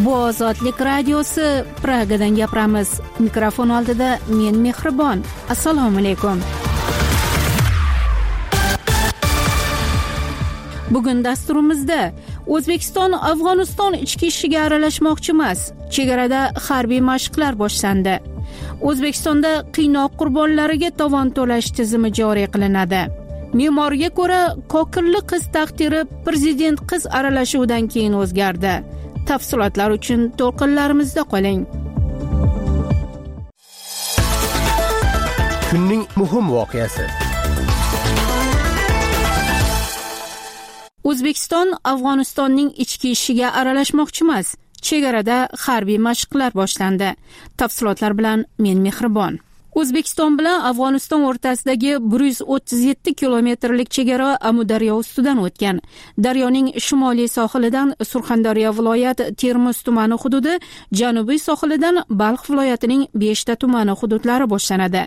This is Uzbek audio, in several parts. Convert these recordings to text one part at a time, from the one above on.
Bu Ozodlik radiosi, Pragadan gapiramiz. Mikrofon oldida men Mehribon. Assalomu alaykum. Bugun dasturimizda O'zbekiston Afg'oniston ichki ishiga aralashmoqchi emas. Chegarada harbiy mashqlar boshlandi. O'zbekistonda qiynoq qurbonlariga tovon to'lash tizimi joriy qilinadi. Me'morga ko'ra, kokirli qiz taqdiri prezident qiz aralashuvidan keyin o'zgardi. Tafsilotlar uchun to'lqinlarimizda qoling. Kunning muhim voqeasi. O'zbekiston Afg'onistonning ichki ishiga aralashmoqchi emas. Chegarada harbiy mashqlar boshlandi. Tafsilotlar bilan men Mehribon. O'zbekiston bilan Afg'oniston o'rtasidagi 137 kilometrlik chegara Amudaryo ustidan o'tgan. Daryoning shimoliy sohilidan Surxondaryo viloyat Termiz tumani hududi, janubiy sohilidan Balx viloyatining 5 ta tumani hududlari boshlanadi.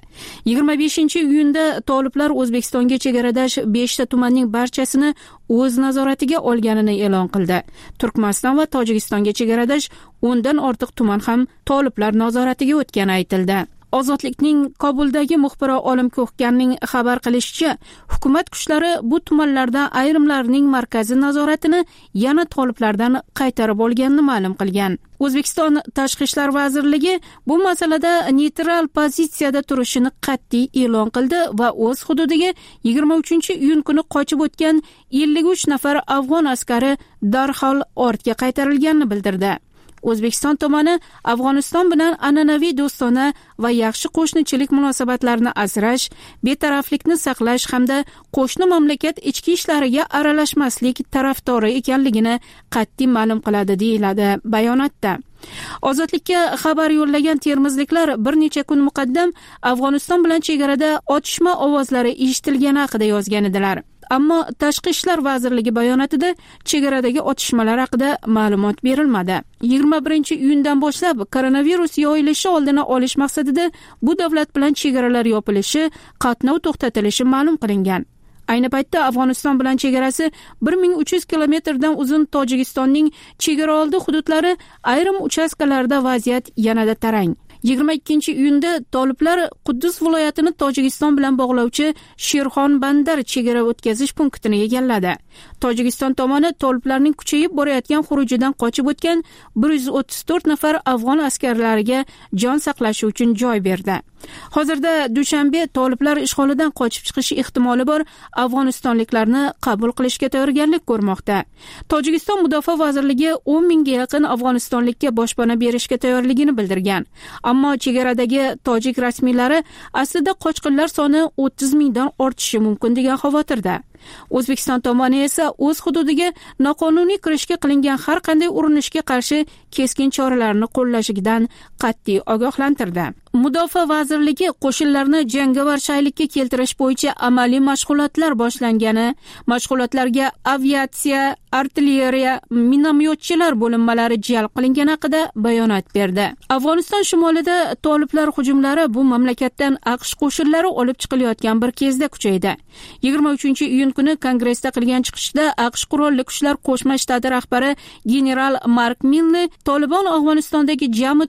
25-iyunda toliblar O'zbekistonga chegaradosh 5 ta tumanning barchasini o'z nazoratiga olganini e'lon qildi. Turkmaniston va Tojikistonga chegaradosh 10 dan ortiq tuman ham toliblar nazoratiga o'tgani aytildi. Ozodlikning Kobuldagi muxbiri Olim Ko'hganning xabar qilishicha, hukumat kuchlari bu tumanlarda ayrimlarining markaziy nazoratini yana toliblardan qaytarib olganini ma'lum qilgan. O'zbekiston Tashqi ishlar vazirligi bu masalada neytral pozitsiyada turishini qat'iy e'lon qildi va o'z hududiga 23-iyun kuni qochib o'tgan 53 nafar afg'on askari darhol ortga qaytarilganini bildirdi. O'zbekiston tomoni Afg'oniston bilan an'anaviy do'stona va yaxshi qo'shnichilik munosabatlarini asrash, betaraflikni saqlash hamda qo'shni mamlakat ichki ishlariga aralashmaslik tarafdori ekanligini qat'iy ma'lum qiladi, deyiladi bayonotda. Ozodlikka xabar yo'llagan termizliklar bir necha kun muqaddam Afg'oniston bilan chegarada otishma ovozlari eshitilgani haqida yozgan edilar. Ammo Tashqi ishlar vazirligi bayonotida chegaradagi otishmalar haqida ma'lumot berilmadi. 21-iyundan boshlab koronavirus yoyilishi oldini olish maqsadida bu davlat bilan chegaralar yopilishi, qatnov to'xtatilishi ma'lum qilingan. Ayni paytda Afg'oniston bilan chegarasi 1300 kilometrdan uzun Tojikistonning chegaraoldi hududlari ayrim uchastkalarda vaziyat yanada tarang. 22-iyunda toliblar Quddus viloyatini Tojikiston bilan bog'lovchi Sherxon Bandar chegara o'tkazish punktini egalladi. Tojikiston tomoni toliblarning kuchayib borayotgan xurujidan qochib o'tgan 134 nafar afg'on askarlariga jon saqlashi uchun joy berdi. Hozirda Dushanbe toliblar ishg'olidan qochib chiqish ehtimoli bor afg'onistonliklarni qabul qilishga tayyorgarlik ko'rmoqda. Tojikiston Mudofaa vazirligi 10 mingga yaqin afg'onistonlikka boshpana berishga tayyorligini bildirgan. Ammo chegaradagi tojik rasmiylari aslida qochqinlar soni 30 mingdan ortishi mumkin degan xavotirda. O'zbekiston tomoni esa o'z hududiga noqonuniy kirishga qilingan har qanday urinishga qarshi keskin choralarni qo'llashidan qat'iy ogohlantirdi. Mudofaa vazirligi qo'shinlarni jangovar shaylikka keltirish bo'yicha amaliy mashg'ulotlar boshlangani, mashg'ulotlarga aviatsiya, artilleriya, minomyotchilar bo'linmalari jalb qilingani haqida bayonot berdi. Afg'oniston shimolida toliblar hujumlari bu mamlakatdan AQSh qo'shinlari olib chiqilayotgan bir kezda kuchaydi. 23-iyun kuni Kongressda qilgan chiqishda AQSh qurolli kuchlar qo'shma shtati rahbari general Mark Milne Tolibon Afg'onistondagi jami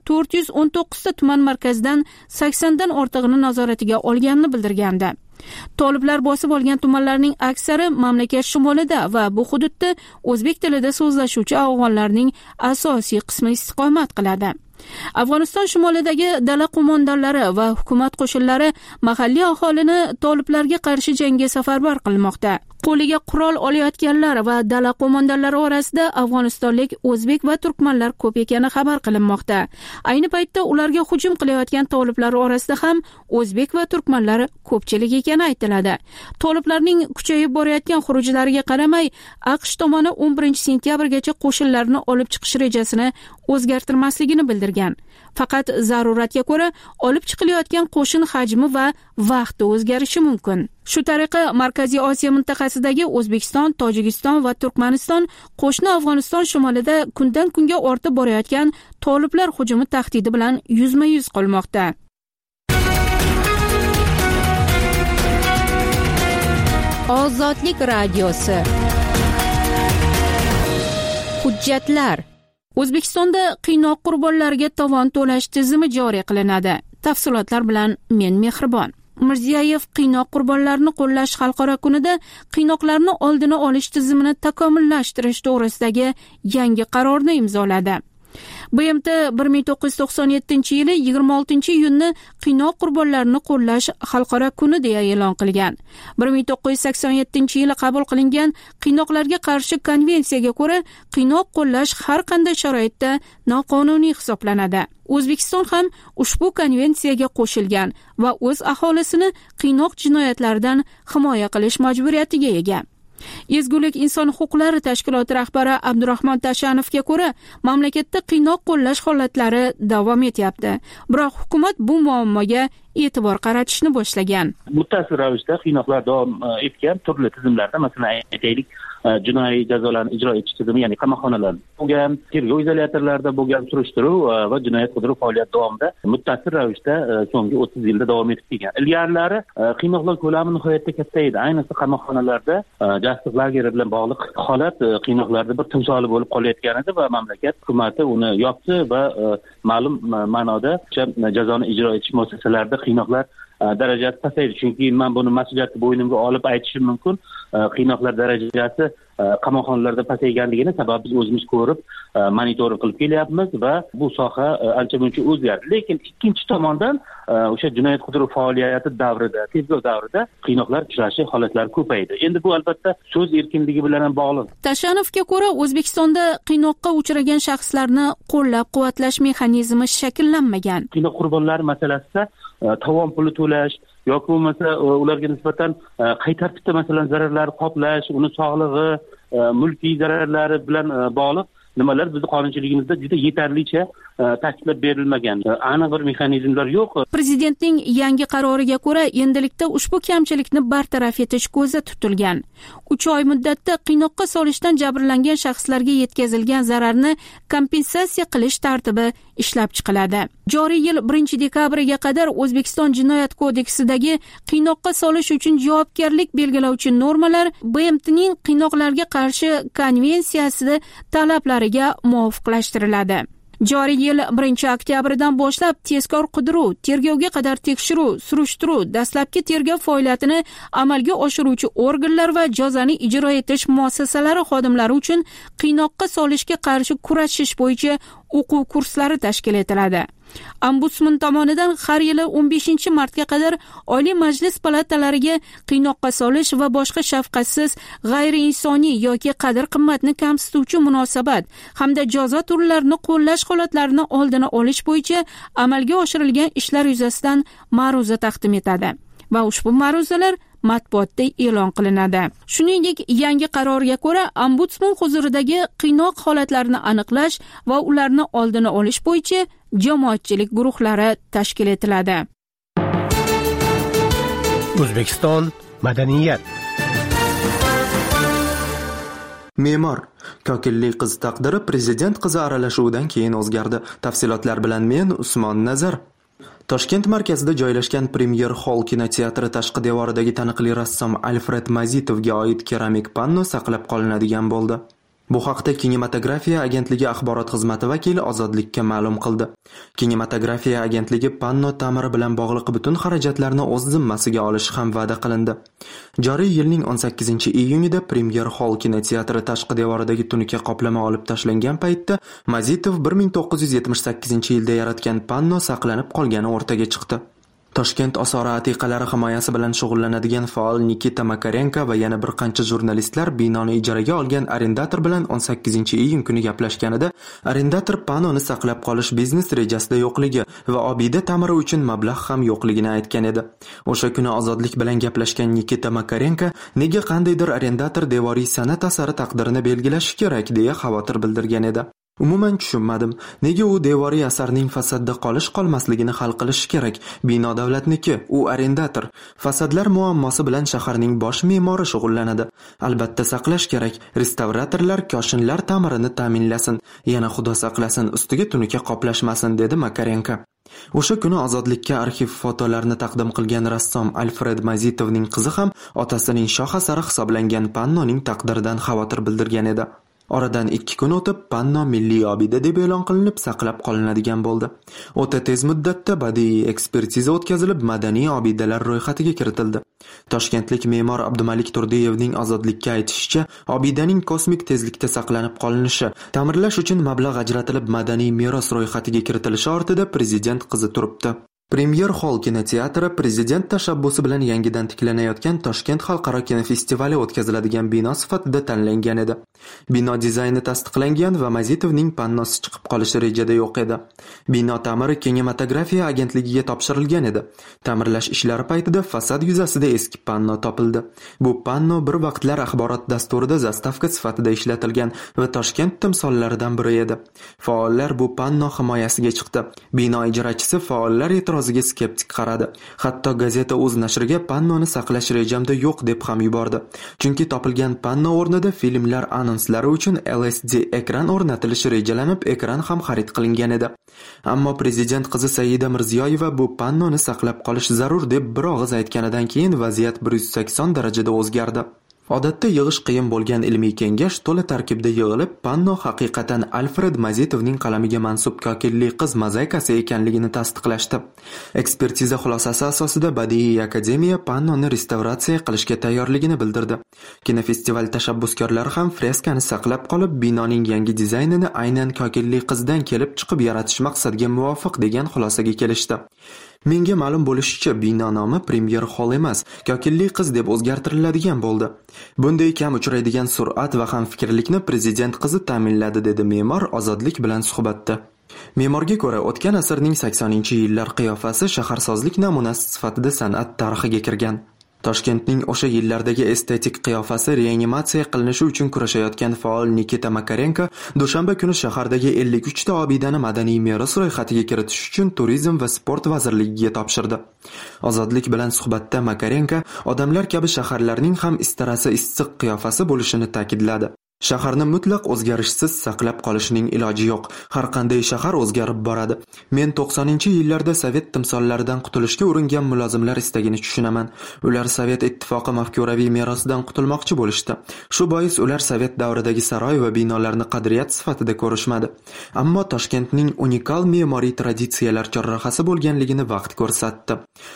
419 ta tuman markazidan 80 dan ortig'ini nazoratiga olganini bildirgandi. Toliblar bosib olgan tumanlarning aksari mamlakat shimolida va bu hududda o'zbek tilida so'zlashuvchi afg'onlarning asosiy qismi istiqomat qiladi. Afg'oniston shimolidagi dala qo'mondonlari va hukumat qo'shinlari mahalliy aholini toliblarga qarshi jangga safarbar qilmoqda. Qo'liga qurol olayotganlar va dala qo'mondonlari orasida afg'onistonlik o'zbek va turkmanlar ko'p ekani xabar qilinmoqda. Ayni paytda ularga hujum qilayotgan toliblar orasida ham o'zbek va turkmanlar ko'pchilik ekani aytiladi. Toliblarning kuchayib borayotgan xurujlariga qaramay, AQSh tomoni 11-sentyabrgacha qo'shinlarni olib chiqish rejasini o'zgartirmasligini bildirgan. Faqat zaruratga ko'ra olib chiqilayotgan qo'shin hajmi va vaqti o'zgarishi mumkin. Shu tariqa Markaziy Osiyo mintaqasidagi O'zbekiston, Tojikiston va Turkmaniston qo'shni Afg'oniston shimolida kundan kunga ortib borayotgan toliblar hujumi tahdidi bilan yuzma-yuz qolmoqda. Ozodlik radiosi. Hujjatlar. O'zbekistonda qiynoq qurbonlariga tovon to'lash tizimi joriy qilinadi. Tafsilotlar bilan men Mehribon. Mirziyoyev qiynoq qurbonlarini qo'llash xalqaro kunida qiynoqlarni oldini olish tizimini takomillashtirish to'g'risidagi yangi qarorni imzoladi. BMT 1997-yili 26-iyunni qiynoq qurbonlarini qo'llash xalqaro kuni deya e'lon qilgan. 1987-yili qabul qilingan qiynoqlarga qarshi konvensiyaga ko'ra, qiynoq qo'llash har qanday sharoitda noqonuniy hisoblanadi. O'zbekiston ham ushbu konvensiyaga qo'shilgan va o'z aholisini qiynoq jinoyatlaridan himoya qilish majburiyatiga ega. Ezgulik inson huquqlari tashkiloti rahbari Abdurahmon Tashanovga ko'ra, mamlakatda qiynoq qo'llash holatlari davom etyapti. Biroq hukumat bu muammoga e'tibor qaratishni boshlagan. Muttasil ravishda qiynoqlar davom etgan turli tizimlarda, masalan, aytaylik, jinoiy jazolarni ijro etish tizimi, ya'ni qamoqxonalar bo'lgan, tergov izolyatorlarida bo'lgan surishtiruv va jinoyat qidiruv faoliyati davomida muttasil ravishda so'nggi 30 yilda davom etib kelgan. Ilgarilari qiynoqlar ko'lami nihoyatda katta edi. Ayniqsa qamoqxonalarda jastik lageri bilan bog'liq holat qiynoqlarda bir timsoli bo'lib qolayotgan edi va mamlakat hukumati uni yopdi va ma'lum ma'noda jazoni ijro etish muassasalarida qiynoqlar darajasi pasaydi. Chunki men buni mas'uliyatni bo'ynimga olib aytishim mumkin. Qiynoqlar darajasi qamoqxonalarda pasayganligini sabab biz o'zimiz ko'rib monitoring qilib kelyapmiz va bu soha ancha-muncha o'zgardi. Lekin ikkinchi tomondan o'sha jinoyat qidiruv faoliyati davrida, tergov davrida qiynoqlar uchrashi holatlari ko'paydi. Endi bu albatta so'z erkinligi bilan ham bog'liq. Tashanovga ko'ra, O'zbekistonda qiynoqqa uchragan shaxslarni qo'llab-quvvatlash mexanizmi shakllanmagan. Qiynoq qurbonlari masalasida tovon puli to'lash yoki bo'lmasa ularga nisbatan qay tartibda masalan zararlar qoplash, uni sog'lig'i, mulkiy zararlari bilan bog'liq nimalar bizni qonunchiligimizda juda yetarlicha ta'kidlab berilmagan. Aniq bir mexanizmlar yo'q. Prezidentning yangi qaroriga ko'ra, endilikda ushbu kamchilikni bartaraf etish ko'zda tutilgan. 3 oy muddatda qiynoqqa solishdan jabrlangan shaxslarga yetkazilgan zararni kompensatsiya qilish tartibi ishlab chiqiladi. Joriy yil 1-dekabriga qadar O'zbekiston Jinoyat kodeksidagi qiynoqqa solish uchun javobgarlik belgilovchi normalar BMTning qiynoqlarga qarshi konvensiyasida talablariga muvofiqlashtiriladi. Joriy yil 1-oktyabrdan boshlab tezkor qidiruv, tergovga qadar tekshiruv, surishtiruv, dastlabki tergov faoliyatini amalga oshiruvchi organlar va jazoni ijro etish muassasalari xodimlari uchun qiynoqqa solishga qarshi kurashish bo'yicha o'quv kurslari tashkil etiladi. Ombudsman tomonidan har yili 15-martga qadar Oliy Majlis palatalariga qiynoqqa solish va boshqa shafqatsiz, g'ayriinsoniy yoki qadr-qimmatni kamsituvchi munosabat hamda jazo turlarini qo'llash holatlarini oldini olish bo'yicha amalga oshirilgan ishlar yuzasidan ma'ruza taqdim etadi va ushbu ma'ruzalar matbuotda e'lon qilinadi. Shuningdek, yangi qarorga ko'ra, ombudsman huzuridagi qiynoq holatlarini aniqlash va ularni oldini olish bo'yicha jamoatchilik guruhlari tashkil etiladi. O'zbekiston madaniyat. Me'mor kokilli qiz taqdiri prezident qizi aralashuvidan keyin o'zgardi. Tafsilotlar bilan men Usmon Nazar. Toshkent markazida joylashgan Premier Hall kinoteatri tashqi devoridagi taniqli rassom Alfred Mazitovga oid keramik panno saqlab qolinadigan bo'ldi. Bu haqda Kinematografiya agentligi axborot xizmati vakili Ozodlikka ma'lum qildi. Kinematografiya agentligi panno ta'miri bilan bog'liq butun xarajatlarni o'z zimmasiga olishi ham va'da qilindi. Joriy yilning 18-iyunida Premier Hall kinoteatri tashqi devoridagi tunuka qoplama olib tashlangan paytda Mazitov 1978-yilda yaratgan panno saqlanib qolgani o'rtaga chiqdi. Toshkent osori atiqalari himoyasi bilan shug'ullanadigan faol Nikita Makarenko va yana bir qancha jurnalistlar binoni ijaraga olgan arendator bilan 18-iyun kuni gaplashganida arendator pannoni saqlab qolish biznes rejasida yo'qligi va obida ta'miri uchun mablag' ham yo'qligini aytgan edi. O'sha kuni Ozodlik bilan gaplashgan Nikita Makarenko nega qandaydir arendator devoriy san'at asari taqdirini belgilashi kerak deya xavotir bildirgan edi. Umuman tushunmadim. Nega u devoriy asarning fasadda qolmasligini hal qilish kerak? Bino davlatniki, u arendator. Fasadlar muammosi bilan shaharning bosh me'mori shug'ullanadi. Albatta saqlash kerak. Restavratorlar koshinlar ta'mirini ta'minlasin. Yana xudo saqlasin, ustiga tunuka qoplashmasin, dedi Makarenko. O'sha kuni Ozodlikka arxiv fotolarni taqdim qilgan rassom Alfred Mazitovning qizi ham otasining shoh asari hisoblangan pannoning taqdiridan xavotir bildirgan edi. Oradan 2 kun o'tib Panno milliy obida deb e'lon qilinib saqlab qolinadigan bo'ldi. O'ta tez muddatda badiiy ekspertiza o'tkazilib, madaniy obidalar ro'yxatiga kiritildi. Toshkentlik me'mor Abdumalik Turdiyevning Ozodlikka aytishicha, obidaning kosmik tezlikda saqlanib qolinishi, ta'mirlash uchun mablag' ajratilib madaniy meros ro'yxatiga kiritilishi ortida prezident qizi turibdi. Premier Hall kinoteatri prezident tashabbusi bilan yangidan tiklanayotgan Toshkent xalqaro kinofestivali o'tkaziladigan bino sifatida tanlangan edi. Bino dizayni tasdiqlangan va Mazitovning pannosi chiqib qolishi rejada yo'q edi. Bino ta'miri kinematografiya agentligiga topshirilgan edi. Ta'mirlash ishlari paytida fasad yuzasida eski panno topildi. Bu panno bir vaqtlar axborot dasturida zastavka sifatida ishlatilgan va Toshkent timsollaridan biri edi. Faollar bu panno himoyasiga chiqdi. Bino ijrochisi faollar e'tiroziga skeptik qaradi. Hatto gazeta o'z nashriga pannoni saqlash rejamda yo'q deb ham yubordi. Chunki topilgan panno o'rnida filmlar anonslari uchun LCD ekran o'rnatilishi rejalanib, ekran ham xarid qilingan edi. Ammo prezident qizi Saida Mirziyoyeva bu pannoni saqlab qolish zarur deb bir og'iz aytganidan keyin vaziyat 180 darajada o'zgardi. Odatda yig'ish qiyin bo'lgan ilmiy kengash to'la tarkibda yig'ilib, panno haqiqatan Alfred Mazitovning qalamiga mansub kokilli qiz mozaikasi ekanligini tasdiqlashdi. Ekspertiza xulosasi asosida Badiiy akademiya pannoni restavratsiya qilishga tayyorligini bildirdi. Kinofestival tashabbuskorlari ham freskani saqlab qolib, binoning yangi dizaynini aynan kokilli qizdan kelib chiqib yaratish maqsadga muvofiq degan xulosaga kelishdi. Menga ma'lum bo'lishicha, bino nomi Premier Hall emas, kokilli qiz deb o'zgartiriladigan bo'ldi. Bunday kam uchraydigan sur'at va hamfikrlikni prezident qizi ta'minladi, dedi me'mor Ozodlik bilan suhbatda. Me'morga ko'ra, o'tgan asrning 80-yillar qiyofasi shaharsozlik namunasi sifatida san'at tarixiga kirgan. Toshkentning o'sha yillardagi estetik qiyofasi reanimatsiya qilinishi uchun kurashayotgan faol Nikita Makarenko dushanba kuni shahardagi 53 ta obidani madaniy meros ro'yxatiga kiritish uchun Turizm va sport vazirligiga topshirdi. Ozodlik bilan suhbatda Makarenko odamlar kabi shaharlarning ham istarasi issiq qiyofasi bo'lishini ta'kidladi. Shaharni mutlaq o'zgarishsiz saqlab qolishning iloji yo'q. Har qanday shahar o'zgarib boradi. Men 90-yillarda Sovet timsollaridan qutulishga uringan mulozimlar istagini tushunaman. Ular Sovet ittifoqi mafkuraviy merosidan qutulmoqchi bo'lishdi. Shu bois ular Sovet davridagi saroy va binolarni qadriyat sifatida ko'rishmadi. Ammo Toshkentning unikal me'moriy traditsiyalar chorrahasi bo'lganligini vaqt ko'rsatdi.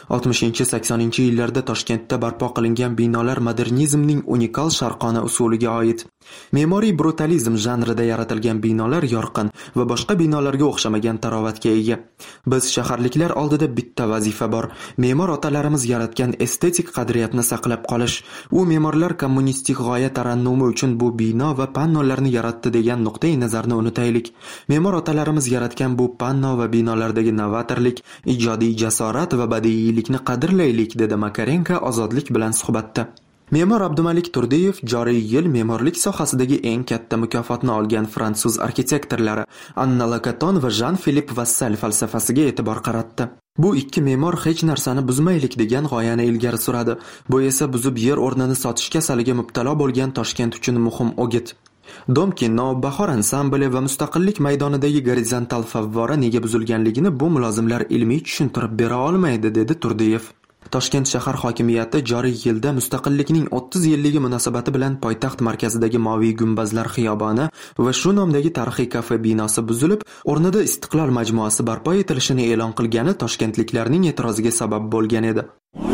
60-80-yillarda Toshkentda barpo qilingan binolar modernizmning unikal sharqona usuliga oid. Me'moriy brutalizm janrida yaratilgan binolar yorqin va boshqa binolarga o'xshamagan tarovatga ega. Biz shaharliklar oldida bitta vazifa bor. Me'mor otalarimiz yaratgan estetik qadriyatni saqlab qolish. U me'morlar kommunistik g'oya tarannumi uchun bu bino va pannolarni yaratdi degan nuqtai nazarni unutaylik. Me'mor otalarimiz yaratgan bu panno va binolardagi novatorlik, ijodiy jasorat va badiiylikni qadrlaylik, dedi Makarenko Ozodlik bilan suhbatda. Me'mor Abdumalik Turdiyev joriy yil me'morlik sohasidagi eng katta mukofotni olgan fransuz arxitektorlari Anna Lacaton va Jean-Philippe Vassal falsafasiga e'tibor qaratdi. Bu ikki me'mor hech narsani buzmaylik degan g'oyani ilgari suradi. Bu esa buzib yer o'rnini sotish kasaliga mubtalo bo'lgan Toshkent uchun muhim o'git. Domkin Navbahor ansambli va Mustaqillik maydonidagi gorizontal favvora nega buzilganligini bu mulozimlar ilmiy tushuntirib bera olmaydi, dedi Turdiyev. Toshkent shahar hokimiyati joriy yilda mustaqillikning 30 yilligi munosabati bilan poytaxt markazidagi Moviy gumbazlar xiyoboni va shu nomdagi tarixiy kafe binosi buzilib, o'rnida Istiqlol majmuasi barpo etilishini e'lon qilgani toshkentliklarning e'tiroziga sabab bo'lgan edi.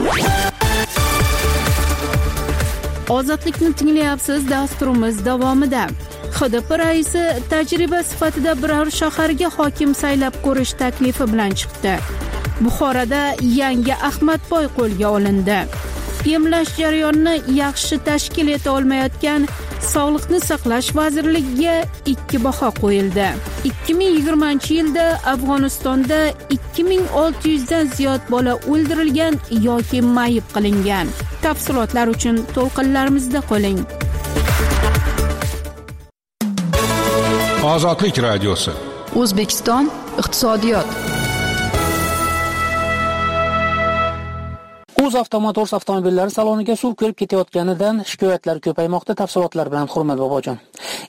Ozodlikni tinglayapsiz, dasturimiz davomida. HDP raisi tajriba sifatida biror shaharga hokim saylab ko'rish taklifi bilan chiqdi. Buxoroda yangi Ahmadboy qo'lga olindi. Emlash jarayonini yaxshi tashkil eta olmayotgan Sog'liqni saqlash vazirligiga 2 baho qo'yildi. 2020-yilda Afg'onistonda 2600 dan ziyod bola o'ldirilgan yoki mayib qilingan. Tafsilotlar uchun to'lqinlarimizda qoling. Ozodlik radiosi. O'zbekiston iqtisodiyot. UzAvtomotors avtomobillari saloniga suv kirib ketayotganidan shikoyatlar ko'paymoqda. Tafsilotlar bilan Hurmat Bobojon.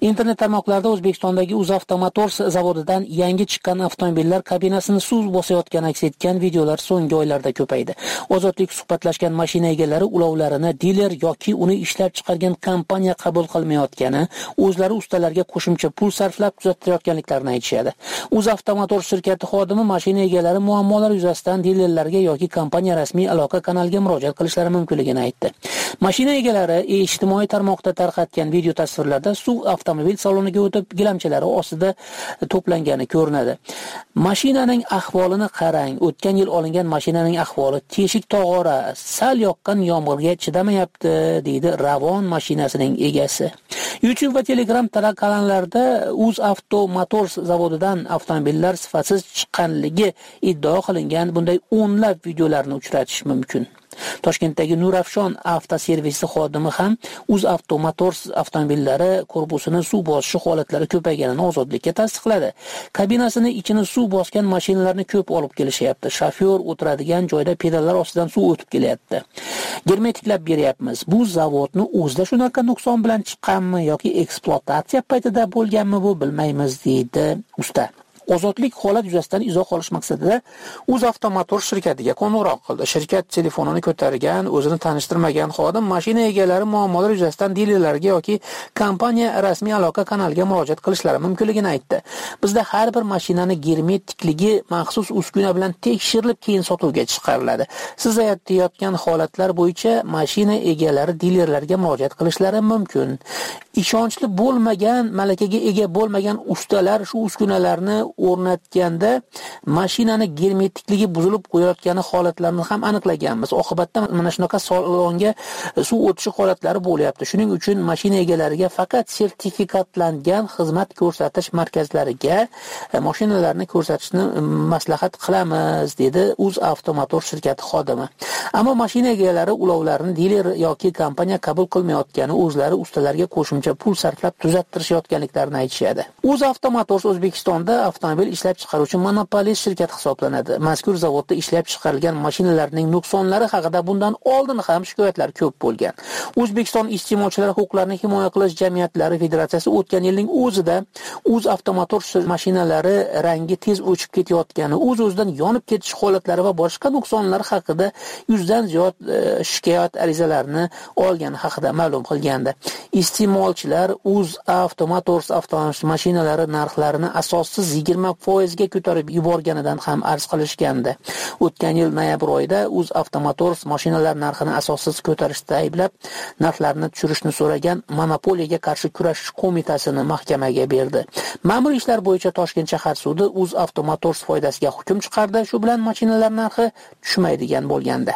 Internet tarmoqlarida O'zbekistondagi UzAvto Motors zavodidan yangi chiqqan avtomobillar kabinasini suv bosayotgani aks etgan videolar so'nggi oylarda ko'paydi. Ozodlik suhbatlashgan mashina egalari ulovlarini diler yoki uni ishlab chiqargan kompaniya qabul qilmayotgani, o'zlari ustalarga qo'shimcha pul sarflab tuzatayotganliklarini aytishadi. UzAvto Motors shirkati xodimi mashina egalari muammolar yuzasidan dilerlarga yoki kompaniya rasmiy aloqa kanaliga murojaat qilishlari mumkinligini aytdi. Mashina egalari ijtimoiy tarmoqda tarqatgan video tasvirlarda suv avtomobil saloniga o'tib, gilamchalari ostida to'plangani ko'rinadi. Mashinaning ahvolini qarang. O'tgan yil olingan mashinaning ahvoli teshik tog'ora, sal yoqqan yomg'irga chidamayapti, deydi Ravon mashinasining egasi. YouTube va Telegram kanallarida UzAvto Motors zavodidan avtomobillar sifatsiz chiqqanligi iddao qilingan bunday o'nlab videolarni uchratish mumkin. Toshkentdagi Nurafshon avtoservisi xodimi ham UzAvto Motors avtomobillari korpusini suv bosishi holatlari ko'payganini Ozodlikka tasdiqladi. Kabinasini ichini suv bosgan mashinalarni ko'p olib kelishyapti. Shofyor o'tiradigan joyda pedallar ostidan suv o'tib kelyapti. Germetiklab beryapmiz. Bu zavodni o'zida shunaqa nuqson bilan chiqqanmi yoki ekspluatatsiya paytida bo'lganmi bu bilmaymiz, deydi usta. Ozodlik holat yuzasidan izoh olish maqsadida UzAvto Motors shirkatiga qo'ng'iroq qildi. Shirkat telefonini ko'targan, o'zini tanishtirmagan xodim mashina egalari muammolar yuzasidan dilerlarga yoki kompaniya rasmiy aloqa kanaliga murojaat qilishlari mumkinligini aytdi. Bizda har bir mashinani germetikligi maxsus uskuna bilan tekshirilib keyin sotuvga chiqariladi. Siz aytayotgan holatlar bo'yicha mashina egalari dilerlarga murojaat qilishlari mumkin. Ishonchli bo'lmagan, malakaga ega bo'lmagan ustalar shu uskunalarni o'rnatganda mashinani germetikligi buzilib qo'yayotgani holatlarini ham aniqlaganmiz. Oqibatda mana shunaqa salonga suv o'tishi holatlari bo'lyapti. Shuning uchun mashina egalariga faqat sertifikatlangan xizmat ko'rsatish markazlariga mashinalarni ko'rsatishni maslahat qilamiz, dedi UzAvto Motors shirkati xodimi. Ammo mashina egalari ulovlarini diler yoki kompaniya qabul qilmayotgani, o'zlari ustalarga qo'shimcha pul sarflab tuzattirishayotganliklarini aytishadi. UzAvto Motors O'zbekistonda avtomobil ishlab chiqaruvchi monopolist shirkat hisoblanadi. Mazkur zavodda ishlab chiqarilgan mashinalarning nuqsonlari haqida bundan oldin ham shikoyatlar ko'p bo'lgan. O'zbekiston iste'molchilar huquqlarini himoya qilish jamiyatlari federatsiyasi o'tgan yilning o'zida UzAvto Motors mashinalari rangi tez o'chib ketayotgani, o'z-o'zidan yonib ketish holatlari va boshqa nuqsonlar haqida 100 dan ziyod shikoyat arizalarini olgani haqida ma'lum qilgandi. Iste'molchilar UzAvto Motors avtomashinalari narxlarini asossiz 20% ga ko'tarib yuborganidan ham arz qilishgandi. O'tgan yil noyabr oyida UzAvto Motors mashinalar narxini asossiz ko'tarishda ayblab, narxlarni tushirishni so'ragan Monopoliyaga qarshi kurashish qo'mitasini mahkamaga berdi. Ma'muriy ishlar bo'yicha Toshkent shahar sudi UzAvto Motors foydasiga hukm chiqardi. Shu bilan mashinalar narxi tushmaydigan bo'lgandi.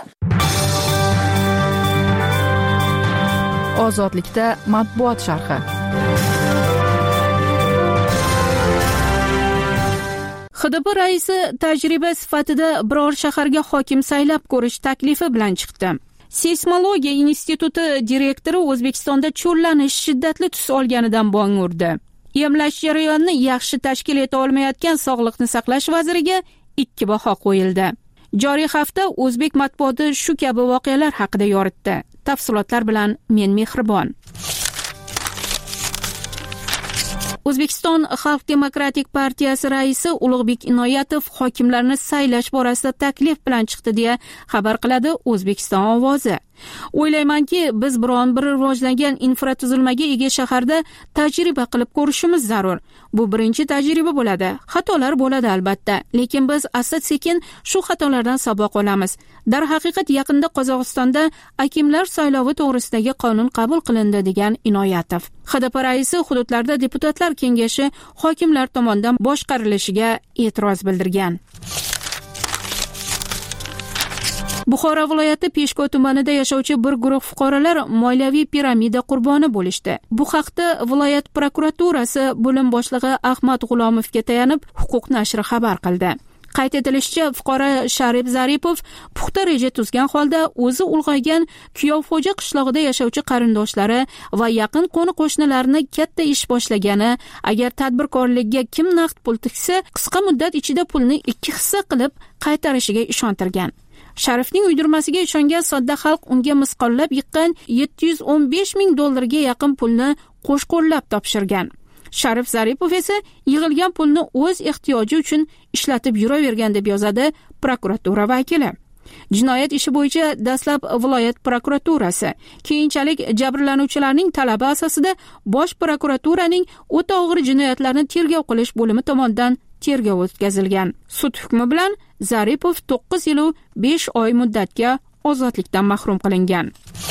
Ozodlikda matbuot sharhi. HDP raisi tajriba sifatida biror shaharga hokim saylab ko'rish taklifi bilan chiqdi. Seysmologiya instituti direktori O'zbekistonda cho'llanish shiddatli tus olganidan bong urdi. Emlash jarayonini yaxshi tashkil eta olmayotgan Sog'liqni saqlash vaziriga 2 baho qo'yildi. Joriy hafta o'zbek matbuoti shu kabi voqealar haqida yoritdi. Tafsilotlar bilan men Mehribon. O'zbekiston Xalq demokratik partiyasi raisi Ulug'bek Inoyatov hokimlarni saylash borasida taklif bilan chiqdi deya xabar qiladi O'zbekiston ovozi. O'ylaymanki, biz biron bir rivojlangan infratuzilmaga ega shaharda tajriba qilib ko'rishimiz zarur. Bu birinchi tajriba bo'ladi. Xatolar bo'ladi albatta, lekin biz asta-sekin shu xatolardan saboq olamiz. Darhaqiqat yaqinda Qozog'istonda akimlar saylovi to'g'risidagi qonun qabul qilindi, degan Inoyatov. HDP raisi hududlarda deputatlar kengashi hokimlar tomonidan boshqarilishiga e'tiroz bildirgan. Buxoro viloyati Peshko tumanida yashovchi bir guruh fuqarolar moliyaviy piramida qurboni bo'lishdi. Bu haqda viloyat prokuraturasi bo'lim boshlig'i Ahmad G'ulomovga tayanib Huquq nashri xabar qildi. Qayd etilishicha, fuqaro Sharif Zaripov puxta reja tuzgan holda o'zi ulg'aygan Kuyovxo'ja qishlog'ida yashovchi qarindoshlari va yaqin qo'ni-qo'shnilarini katta ish boshlagani, agar tadbirkorlikka kim naqd pul tiksa, qisqa muddat ichida pulni 2 hissa qilib qaytarishiga ishontirgan. Sharifning uydirmasiga ishongan sodda xalq unga misqollab yiqqan $715,000 ga yaqin pulni qo'shqo'llab topshirgan. Sharif Zaripov esa yig'ilgan pulni o'z ehtiyoji uchun ishlatib yuravergan deb yozadi prokuratura vakili. Jinoyat ishi bo'yicha dastlab viloyat prokuraturasi, keyinchalik jabrlanuvchilarning talabi asosida Bosh prokuraturaning o'ta og'ir jinoyatlarni tergov qilish bo'limi tomonidan tergov o'tkazilgan. Sud hukmi bilan Zaripov 9 yil 5 oy muddatga ozodlikdan mahrum qilingan.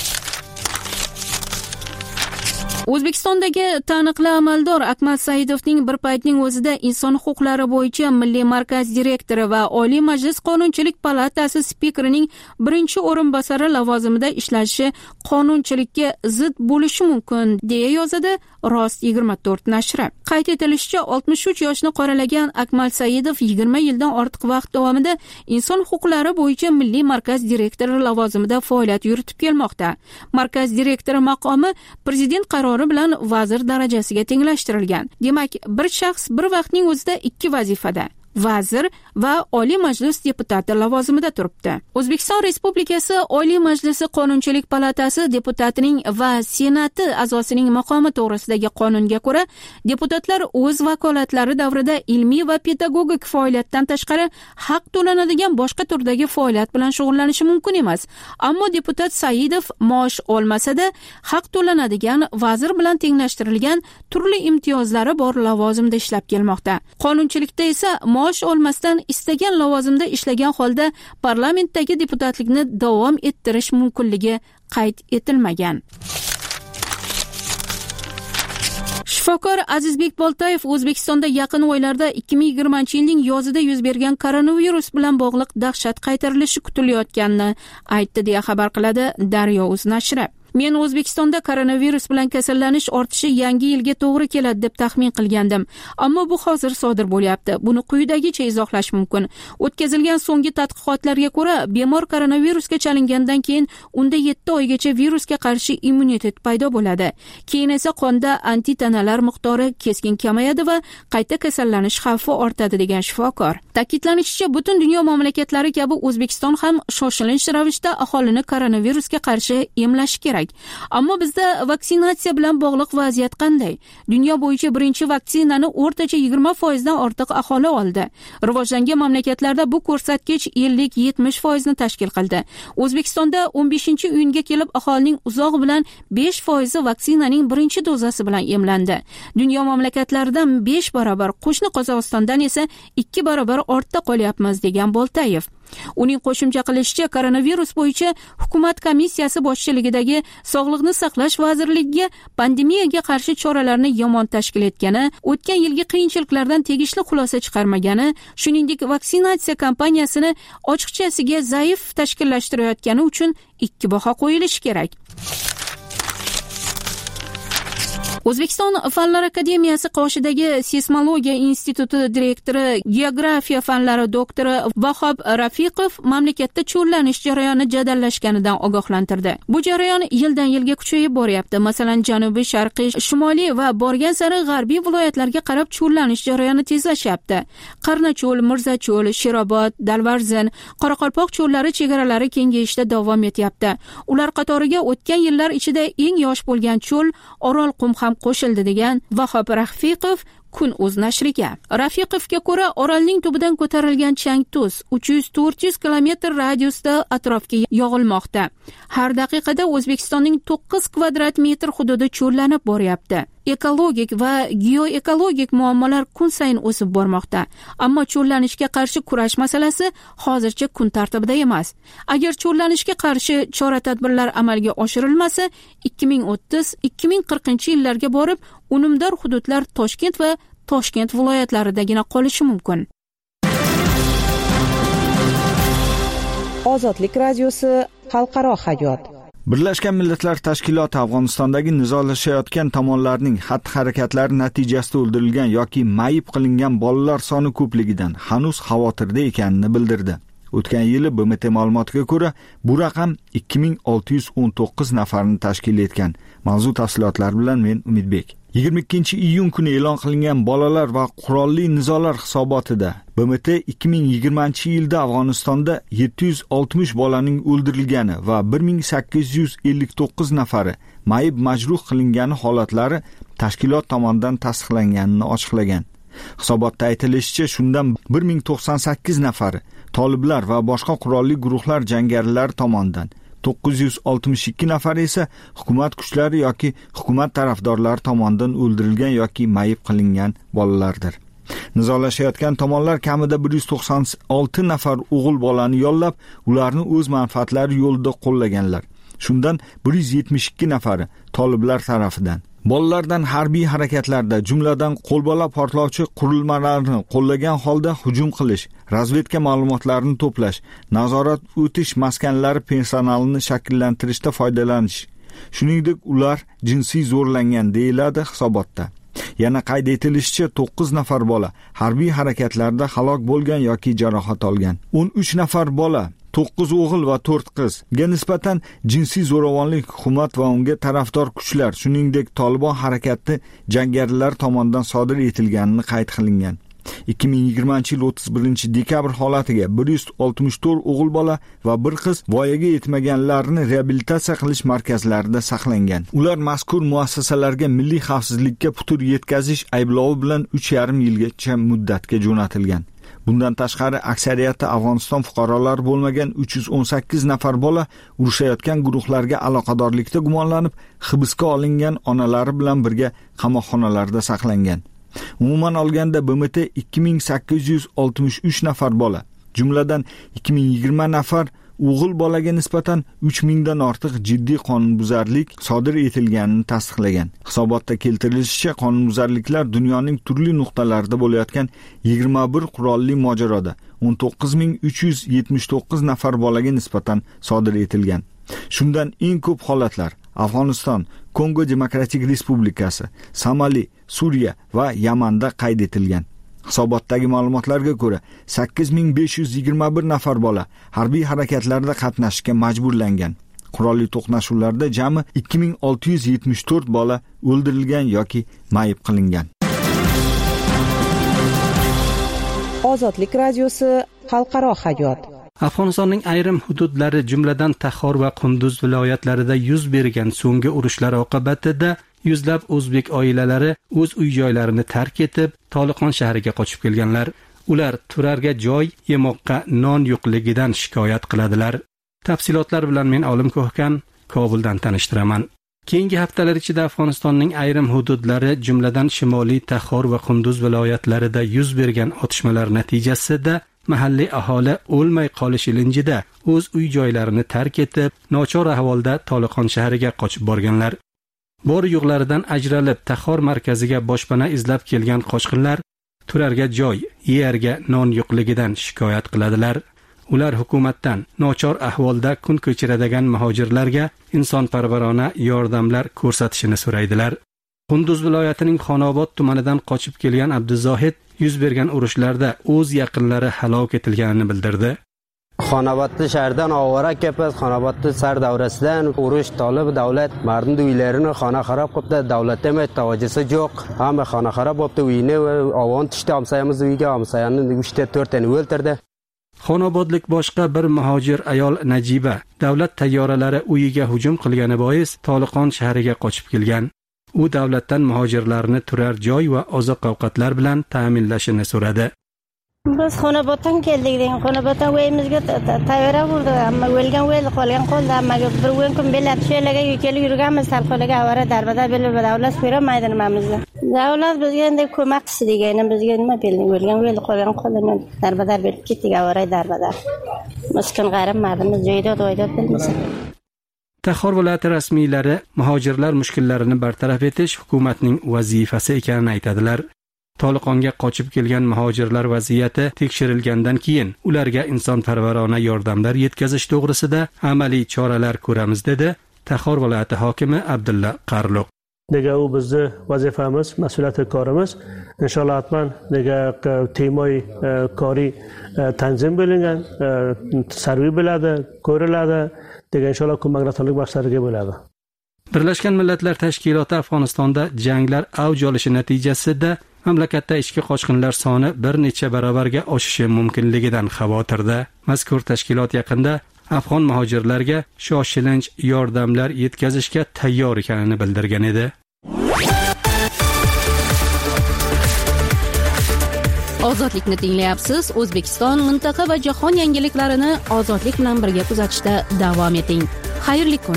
O'zbekistondagi taniqli amaldor Akmal Saidovning bir paytning o'zida inson huquqlari bo'yicha Milliy markaz direktori va Oliy Majlis Qonunchilik palatasi spikerining birinchi o'rinbosari lavozimida ishlashi qonunchilikka zid bo'lishi mumkin, deya yozadi Rost 24 nashri. Qayd etilishicha, 63 yoshni qoralagan Akmal Saidov 20 yildan ortiq vaqt davomida inson huquqlari bo'yicha Milliy markaz direktori lavozimida faoliyat yuritib kelmoqda. Markaz direktori maqomi prezident qarori bilan vazir darajasiga tenglashtirilgan. Demak, bir shaxs bir vaqtning o'zida ikki vazifada, vazir va Oliy Majlis deputati lavozimida turibdi. O'zbekiston Respublikasi Oliy Majlisi Qonunchilik palatasi deputatining va Senati a'zosining maqomi to'g'risidagi qonunga ko'ra, deputatlar o'z vakolatlari davrida ilmiy va pedagogik faoliyatdan tashqari haq to'lanadigan boshqa turdagi faoliyat bilan shug'ullanishi mumkin emas. Ammo deputat Saidov maosh olmasa-da, haq to'lanadigan vazir bilan tenglashtirilgan turli imtiyozlari bor lavozimda ishlab kelmoqda. Qonunchilikda esa maosh olmasdan istagan lavozimda ishlagan holda parlamentdagi deputatlikni davom ettirish mumkinligi qayd etilmagan. Shifokor Azizbek Boltayev O'zbekistonda yaqin oylarda 2020-yilning yozida yuz bergan koronavirus bilan bog'liq dahshat qaytarilishi kutilayotganini aytdi, deya xabar qiladi Daryo.uz nashri. Men O'zbekistonda koronavirus bilan kasallanish ortishi yangi yilga to'g'ri keladi deb taxmin qilgandim. Ammo bu hozir sodir bo'lyapti. Buni quyidagicha izohlash mumkin. O'tkazilgan so'nggi tadqiqotlarga ko'ra, bemor koronavirusga chalingandan keyin unda 7 oygacha virusga qarshi immunitet paydo bo'ladi. Keyin esa qonda antitanalar miqdori keskin kamayadi va qayta kasallanish xavfi ortadi, degan shifokor. Ta'kidlanishicha, butun dunyo mamlakatlari kabi O'zbekiston ham shoshilinch ravishda aholini koronavirusga qarshi emlashi kerak. Ammo bizda vaksinatsiya bilan bog'liq vaziyat qanday? Dunyo bo'yicha birinchi vaksinani o'rtacha 20% dan ortiq aholi oldi. Rivojlangan mamlakatlarda bu ko'rsatkich 50-70% ni tashkil qildi. O'zbekistonda 15-iyunga kelib aholining uzoq bilan 5% vaksinaning birinchi dozasi bilan emlandi. Dunyo mamlakatlaridan 5 barobar, qo'shni Qozog'istondan esa 2 barobar ortda qolyapmiz, degan Boltayev. Uning qo'shimcha qilishicha, koronavirus bo'yicha hukumat komissiyasi boshchiligidagi Sog'liqni saqlash vazirligiga pandemiyaga qarshi choralarni yomon tashkil etgani, o'tgan yilgi qiyinchiliklardan tegishli xulosa chiqarmagani, shuningdek vaksinatsiya kampaniyasini ochiqchasiga zaif tashkillashtirayotgani uchun 2 baho qo'yilishi kerak. O'zbekiston Fanlar akademiyasi qoshidagi Seysmologiya instituti direktori, geografiya fanlari doktori Vahob Rafiqov mamlakatda cho'llanish jarayoni jadallashganidan ogohlantirdi. Bu jarayon yildan yilga kuchayib boryapti. Masalan, janubiy, sharqiy, shimoliy va borgan sari g'arbiy viloyatlarga qarab cho'llanish jarayoni tezlashyapti. Qarnacho'l, Mirzacho'l, Sherobod, Dalvarzin, Qoraqalpoq cho'llari chegaralari kengayishda davom etyapti. Ular qatoriga o'tgan yillar ichida eng yosh bo'lgan cho'l Orolqum ham qo'shildi, degan Vahob Rafiqov Kun.uz nashriga. Rafiqovga ko'ra, Orolning tubidan ko'tarilgan chang-tuz 300-400 kilometr radiusda atrofga yog'ilmoqda. Har daqiqada O'zbekistonning 9 kvadrat metr hududi cho'llanib boryapti. Ekologik va geoekologik muammolar kun sayin o'sib bormoqda. Ammo cho'llanishga qarshi kurash masalasi hozircha kun tartibida emas. Agar cho'llanishga qarshi chora-tadbirlar amalga oshirilmasa, 2030-2040 yillarga borib, unumdor hududlar Toshkent viloyatlaridagina qolishi mumkin. Ozodlik radiosi, xalqaro hayot. Birlashgan Millatlar Tashkiloti Afg'onistondagi nizolashayotgan tomonlarning xatti-harakatlari natijasida o'ldirilgan yoki mayib qilingan bolalar soni ko'pligidan hanuz xavotirda ekanini bildirdi. O'tgan yili BMT ma'lumotiga ko'ra, bu raqam 2619 nafarni tashkil etgan. Mavzu tafsilotlari bilan men Umidbek. 22-iyun kuni e'lon qilingan bolalar va qurolli nizolar hisobotida BMT 2020-yilda Afg'onistonda 760 bolaning o'ldirilgani va 1859 nafari mayib majruh qilingani holatlari tashkilot tomonidan tasdiqlanganini ochiqlagan. Hisobotda aytilishicha, shundan 1098 nafari toliblar va boshqa qurolli guruhlar jangarilari tomonidan, 962 nafar esa hukumat kuchlari yoki hukumat tarafdorlari tomonidan o'ldirilgan yoki mayib qilingan bolalardir. Nizolashayotgan tomonlar kamida 196 nafar o'g'il bolani yollab, ularni o'z manfaatlari yo'lida qo'llaganlar. Shundan 172 nafari toliblar tarafidan. Bolalardan harbiy harakatlarda, jumladan qo'lbola portlovchi qurilmalarni qo'llagan holda hujum qilish, razvedka ma'lumotlarini to'plash, nazorat o'tish maskanlari personalini shakllantirishda foydalanish. Shuningdek, ular jinsiy zo'rlangan deyiladi hisobotda. Yana qayd etilishicha, 9 nafar bola harbiy harakatlarda halok bo'lgan yoki jarohat olgan. 13 nafar bola 9 o'g'il va 4 qizga nisbatan jinsiy zo'ravonlik hukumat va unga tarafdor kuchlar, shuningdek Tolibon harakati jangarilari tomonidan sodir etilganini qayd qilingan. 2020-yil 31-dekabr holatiga 164 o'g'il bola va 1 qiz voyaga yetmaganlarni reabilitatsiya qilish markazlarida saqlangan. Ular mazkur muassasalarga milliy xavfsizlikka putur yetkazish ayblovi bilan 3,5 yilgacha muddatga jo'natilgan. Bundan tashqari aksariyati Afg'oniston fuqarolari bo'lmagan 318 nafar bola urushayotgan guruhlarga aloqadorlikda gumonlanib, hibsga olingan onalari bilan birga qamoqxonalarda saqlangan. Umuman olganda BMT 2863 nafar bola, jumladan 2020 nafar o'g'il bolaga nisbatan 3000 dan ortiq jiddiy qonunbuzarlik sodir etilganini tasdiqlagan. Hisobotda keltirilishicha, qonunbuzarliklar dunyoning turli nuqtalarida bo'layotgan 21 qurolli mojaroda 19379 nafar bolaga nisbatan sodir etilgan. Shundan eng ko'p holatlar Afg'oniston, Kongo Demokratik Respublikasi, Somali, Suriya va Yamanda qayd etilgan. Hisobotdagi ma'lumotlarga ko'ra, 8521 nafar bola harbiy harakatlarda qatnashishga majburlangan. Qurolli to'qnashuvlarda jami 2674 bola o'ldirilgan yoki mayib qilingan. Ozodlik radiosi xalqaro hayot. Afg'onistonning ayrim hududlari, jumladan Taxor va Qunduz viloyatlarida yuz bergan so'nggi urushlar oqibatida yuzlab o'zbek oilalari o'z uy-joylarini tark etib, Toliqon shahriga qochib kelganlar. Ular turarga joy, yemoqqa non yo'qligidan shikoyat qiladilar. Tafsilotlar bilan men Olim Ko'hkan Kobuldan tanishtiraman. Keyingi haftalar ichida Afg'onistonning ayrim hududlari, jumladan Shimoliy Taxor va Qunduz viloyatlarida yuz bergan otishmalar natijasida mahalliy aholi o'lmay qolish ilinjida o'z uy-joylarini tark etib, nochor ahvolda Toliqon shahriga qochib borganlar. Bor yo'qlaridan ajralib Taxor markaziga boshpana izlab kelgan qochqinlar turarga joy, yerga non yo'qligidan shikoyat qiladilar. Ular hukumatdan nochor ahvolda kun kechiradigan muhojirlarga insonparvarona yordamlar ko'rsatishini so'raydilar. Qunduz viloyatining Xonobod tumanidan qochib kelgan Abduzohid yuz bergan urushlarda o'z yaqinlari halok etilganini bildirdi. Xonobodda shahardan ovora kelib, Xonobodda sar davrasidan urush Tolib davlat mardin uylarini xona xarob qildi, davlatda ham tavajjusi yo'q. Hamma xona xarob bo'ldi, uyni ovon tushdi, hamsoyamiz uyiga, hamsoyani 3-4 tani o'ldirdi. Xonobodlik boshqa bir muhojir ayol Najiba davlat tayyoralari uyiga hujum qilgani bois Toliqon shahriga qochib kelgan. U davlatdan muhojirlarni turar joy va oziq-ovqatlar bilan ta'minlashini so'radi. Biz Xonoboddan keldik degan, Xonoboddan uyimizga tayyor bo'ldi, ammo o'lgan o'ldi, qolgan qoldi, ammo bir o'yin kun belab she'laga kelib yurganmiz, salqo'laga avara darbadar belib davlat so'ramaydi nimamizni. Davlat bizga endi ko'mak qildi degan, bizga nima berdi, o'lgan o'ldi, qolgan qoldi, darbadar belib ketdik, avara darbadar. Miskin g'arib mardimiz joyda bilmasa. Taxor viloyati rasmiylari muhojirlar mushkullarini bartaraf etish hukumatning vazifasi ekanini aytadilar. Toliqonga qochib kelgan muhojirlar vaziyati tekshirilgandan keyin ularga insonparvarona yordamlar yetkazish to'g'risida amaliy choralar ko'ramiz dedi Taxor viloyati hokimi Abdulla Qarluq. Nega u bizni vazifamiz, mas'uliyati korimiz. Inshaalloh hatman nega temoy kori tanzim bo'lingan, sarvi bo'ladi, ko'riladi. Degan inshaalloh ko'makratalik baxshlariga bo'ladi. Birlashgan Millatlar Tashkiloti Afg'onistonda janglar avj olishi natijasida mamlakatda ichki qochqinlar soni bir necha barobarga oshishi mumkinligidan xavotirda. Mazkur tashkilot yaqinda afg'on muhojirlarga shoshilinch yordamlar yetkazishga tayyor ekanini bildirgan edi. Ozodlikni tinglayapsiz. O'zbekiston, mintaqa va jahon yangiliklarini ozodlik bilan birga kuzatishda davom eting. Xayrli kun.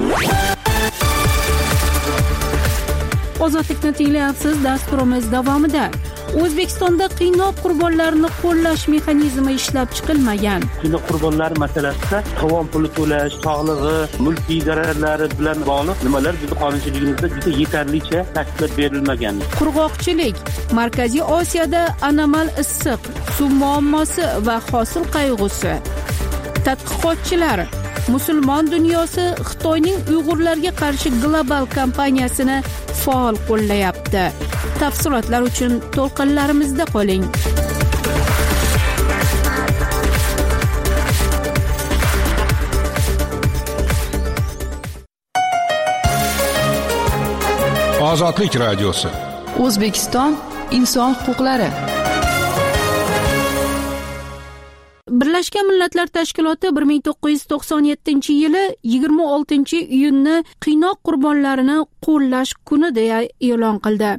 Ozodlikni tinglayapsiz. Dasturimiz davomida O'zbekistonda qiynoq qurbonlarini qo'llash mexanizmi ishlab chiqilmagan. Qiynoq qurbonlari masalasida tovon puli to'lash, sog'lig'i, mulkiy zararlari bilan bog'liq nimalar bizning qonunchiligimizda juda yetarlicha ta'kidlab berilmagan. Qurg'oqchilik, Markaziy Osiyoda anomal issiq, suv muammosi va hosil qayg'usi. Tadqiqotchilar musulmon dunyosi Xitoyning Uyg'urlarga qarshi global kampaniyasini faol qo'llayapti. Tafsilotlar uchun to'lqinlarimizda qoling. Ozodlik radiosi. O'zbekiston inson huquqlari. Birlashgan Millatlar Tashkiloti 1997-yili 26-iyunni qiynoq qurbonlarini qo'llash kuni deya e'lon qildi.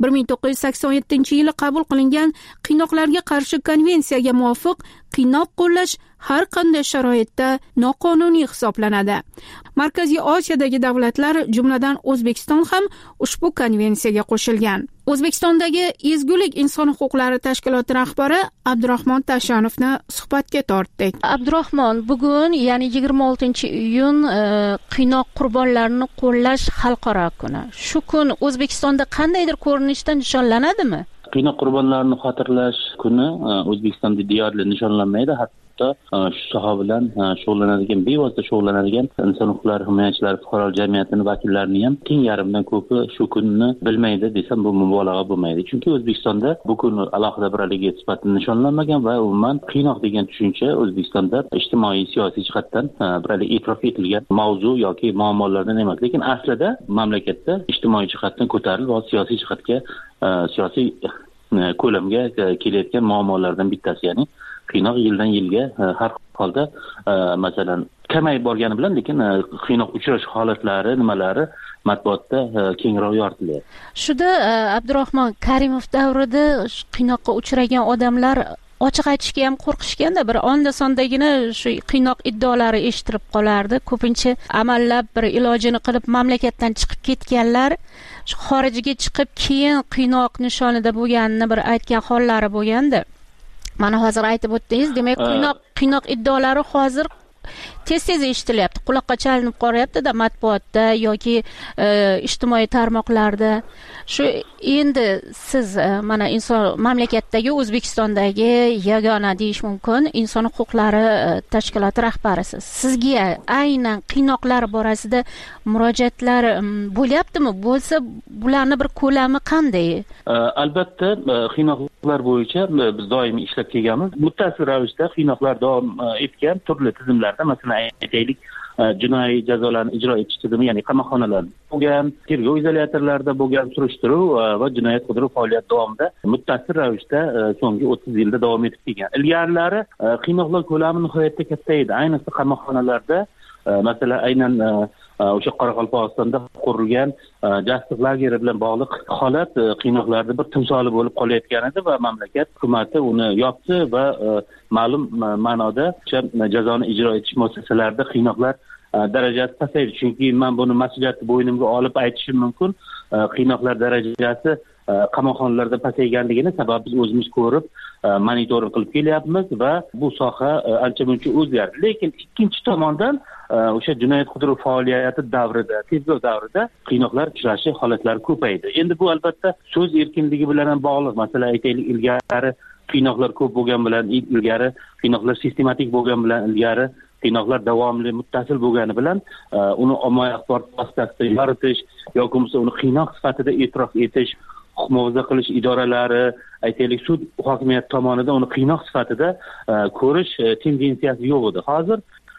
1987-yili qabul qilingan qiynoqlarga qarshi konvensiyaga muvofiq qiynoq qo'llash har qanday sharoitda noqonuniy hisoblanadi. Markaziy Osiyodagi davlatlar, jumladan O'zbekiston ham ushbu konvensiyaga qo'shilgan. O'zbekistondagi Ezgulik inson huquqlari tashkiloti rahbari Abdurahmon Tashanovni suhbatga tortdik. Abdurahmon, bugun, ya'ni 26-iyun qiynoq qurbonlarini qo'llash xalqaro kuni. Shu kun O'zbekistonda qandaydir ko'rinishda nishonlanadimi? Qiynoq qurbonlarini xotirlash kuni O'zbekistonda deyarli nishonlanmaydi. Hatto shu soha bilan shug'ullanadigan, bevosita shug'ullanadigan inson huquqlari himoyachilari fuqaro jamiyatining vakillarini ham teng yarmidan ko'pi shu kunni bilmaydi desam bu mubolag'a bo'lmaydi. Chunki O'zbekistonda bu kun alohida bir aligit sifatida nishonlanmagan va umuman qiynoq degan tushuncha O'zbekistonda ijtimoiy, siyosiy jihatdan bir e'tirof etilgan mavzu yoki muammolardan emas. Lekin aslida mamlakatda ijtimoiy jihatdan ko'tarilib va siyosiy jihatga siyosiy ko'lamga kelayotgan muammolardan bittasi, ya'ni qiynoq yildan yilga har holda masalan kamayib borgani bilan, lekin qiynoq uchrash holatlari nimalari matbuotda kengroq yoritilyapti. Shuda Abdurahmon Karimov davrida qiynoqqa uchragan odamlar ochiq aytishga ham qo'rqishganda, bir onda sondagina shu qiynoq iddaolari eshitilib qolardi. Ko'pincha amallab bir ilojini qilib mamlakatdan chiqib ketganlar shu xorijga chiqib keyin qiynoq nishonida bo'lganini bir aytgan hollari bo'lgandi. Mana hozir aytib o'tdingiz, demak qiynoq iddaolari hozir tez-tez eshitilyapti, quloqqa chalinib qolyapti-da matbuotda yoki ijtimoiy tarmoqlarda. Shu endi siz mana inson mamlakatdagi O'zbekistondagi yagona deyish mumkin inson huquqlari tashkiloti rahbarisiz. Sizga aynan qiynoqlar borasida murojaatlar bo'lyaptimi? Bo'lsa, bularning bir ko'lami qanday? Albatta, qiynoqlar bo'yicha biz doimiy ishlab kelganmiz. Muttasil ravishda qiynoqlar davom etgan turli tizimlarda, masalan aytaylik, jinoiy jazolarni ijro etish tizimi, ya'ni qamoqxonalarda bo'lgan, tergov izolyatorlarida bo'lgan surishtiruv va jinoyat qidiruv faoliyati davomida muttasil ravishda so'nggi 30 yilda davom etib kelgan. Ilgarilari qiynoqlar ko'lami nihoyatda katta edi, ayniqsa qamoqxonalarda. Masalan, aynan o'sha Qoraqalpog'istonda qurilgan jasliq lageri bilan bog'liq holat qiynoqlarda bir timsoli bo'lib qolayotgan edi va mamlakat hukumati uni yopdi va ma'lum ma'noda o'sha jazoni ijro etish muassasalarida qiynoqlar darajasi pasaydi. Chunki men buni mas'uliyatni bo'ynimga olib aytishim mumkin. Qiynoqlar darajasi qamoqxonalarda pasayganligini sabab biz o'zimiz ko'rib monitoring qilib kelyapmiz va bu soha ancha-muncha o'zgardi. Lekin ikkinchi tomondan o'sha jinoyat qidiruv faoliyati davrida, tergov davrida qiynoqlar uchrashi holatlari ko'paydi. Endi bu albatta so'z erkinligi bilan ham bog'liq. Masalan, aytaylik, ilgari qiynoqlar ko'p bo'lgan bilan, ilgari qiynoqlar sistematik bo'lgan bilan, ilgari qiynoqlar davomli, muttasil bo'lgani bilan uni ommaviy axborot vositasida yoritish yoki bo'lmasa uni qiynoq sifatida e'tirof etish, huquq muhofaza qilish idoralari, aytaylik sud hokimiyati tomonidan uni qiynoq sifatida ko'rish tendensiyasi yo'q edi. Hozir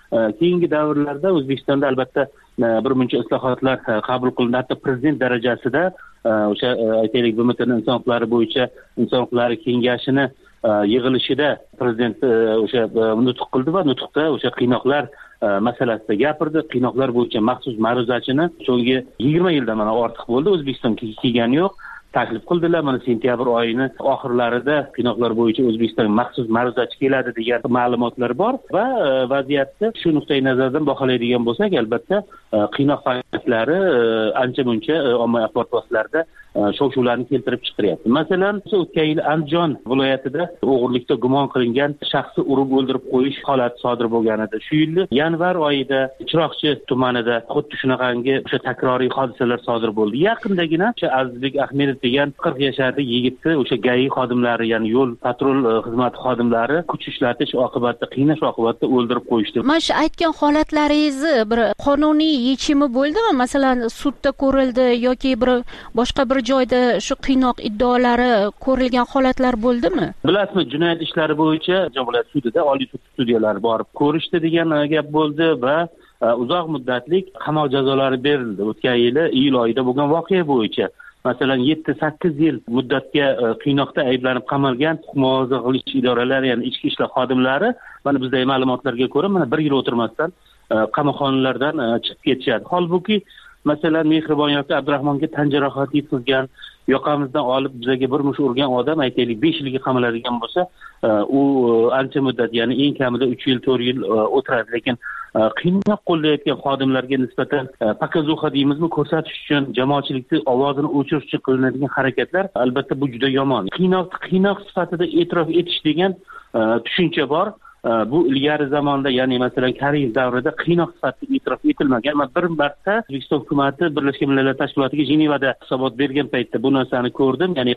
keyingi davrlarda O'zbekistonda albatta bir muncha islohotlar qabul qilindi. Hatto prezident darajasida o'sha aytaylik BMTning inson huquqlari bo'yicha inson huquqlari kengashini yig'ilishida prezident o'sha nutq qildi va nutqda o'sha qiynoqlar masalasida gapirdi. Qiynoqlar bo'yicha maxsus ma'ruzachini so'nggi 20 yildan mana ortiq bo'ldi O'zbekistonga kelgani yo'q. Taklif qildilar. Mana sentyabr oyini oxirlarida qiynoqlar bo'yicha O'zbekistonga maxsus ma'ruzachi keladi degan ma'lumotlar bor va vaziyatni shu nuqtai nazardan baholaydigan bo'lsak, albatta qiynoq faktlari ancha muncha ommaviy axborot vositalarida shov-shuvlarni keltirib chiqaryapti. Masalan, o'tgan yil Andijon viloyatida o'g'irlikda gumon qilingan shaxsni urib o'ldirib qo'yish holati sodir bo'lgan edi. Shu yil yanvar oyida Chiroqchi tumanida xuddi shunaqangi o'sha takroriy hodisalar sodir bo'ldi. Yaqindagina o'sha Azizbek Ahmedov degan 40 yoshli yigitni o'sha GAI xodimlari, ya'ni yo'l patrul xizmati xodimlari kuch ishlatish oqibatida, qiynash oqibatida o'ldirib qo'yishdi. Mana shu aytgan holatlaringizni bir qonuniy yechimi bo'ldimi? Masalan, sudda ko'rildi yoki bir boshqa bir joyda shu qiynoq iddaolari ko'rilgan holatlar bo'ldimi? Bilasizmi, jinoyat ishlari bo'yicha viloyat sudida, oliy sud sudyalari borib ko'rishdi degan gap bo'ldi va uzoq muddatlik qamoq jazolari berildi. O'tgan yili iyul oyida bo'lgan voqea bo'yicha masalan 7-8 yil muddatga qiynoqda ayblanib qamalgan huquq muhofaza qilish idoralari, ya'ni ichki ishlar xodimlari mana bizdagi ma'lumotlarga ko'ra mana 1 yil o'tirmasdan qamoqxonalardan chiqib ketishadi. Holbuki masalan Mehribon yoki Abdurahmonga tan jarohati yetkazgan, yoqamizdan olib bizaga bir mush urgan odam aytaylik 5 yilga qamaladigan bo'lsa, u ancha muddat, ya'ni eng kamida 3 yil, 4 yil o'tiradi. Lekin qiynoq qo'llayotgan xodimlarga nisbatan показуха deymizmi, ko'rsatish uchun jamoatchilikning ovozini o'chirish uchun qilinadigan harakatlar albatta bu juda yomon. Qiynoq sifatida e'tirof etish degan tushuncha bor. Bu ilgari zamonda, ya'ni masalan Kariyev davrida qiynoq sifatida e'tirof etilmagan. Men bir marta O'zbekiston hukumatı Birlashgan Millatlar Tashkilotiga Jenevada hisobot bergan paytda bu narsani ko'rdim. Ya'ni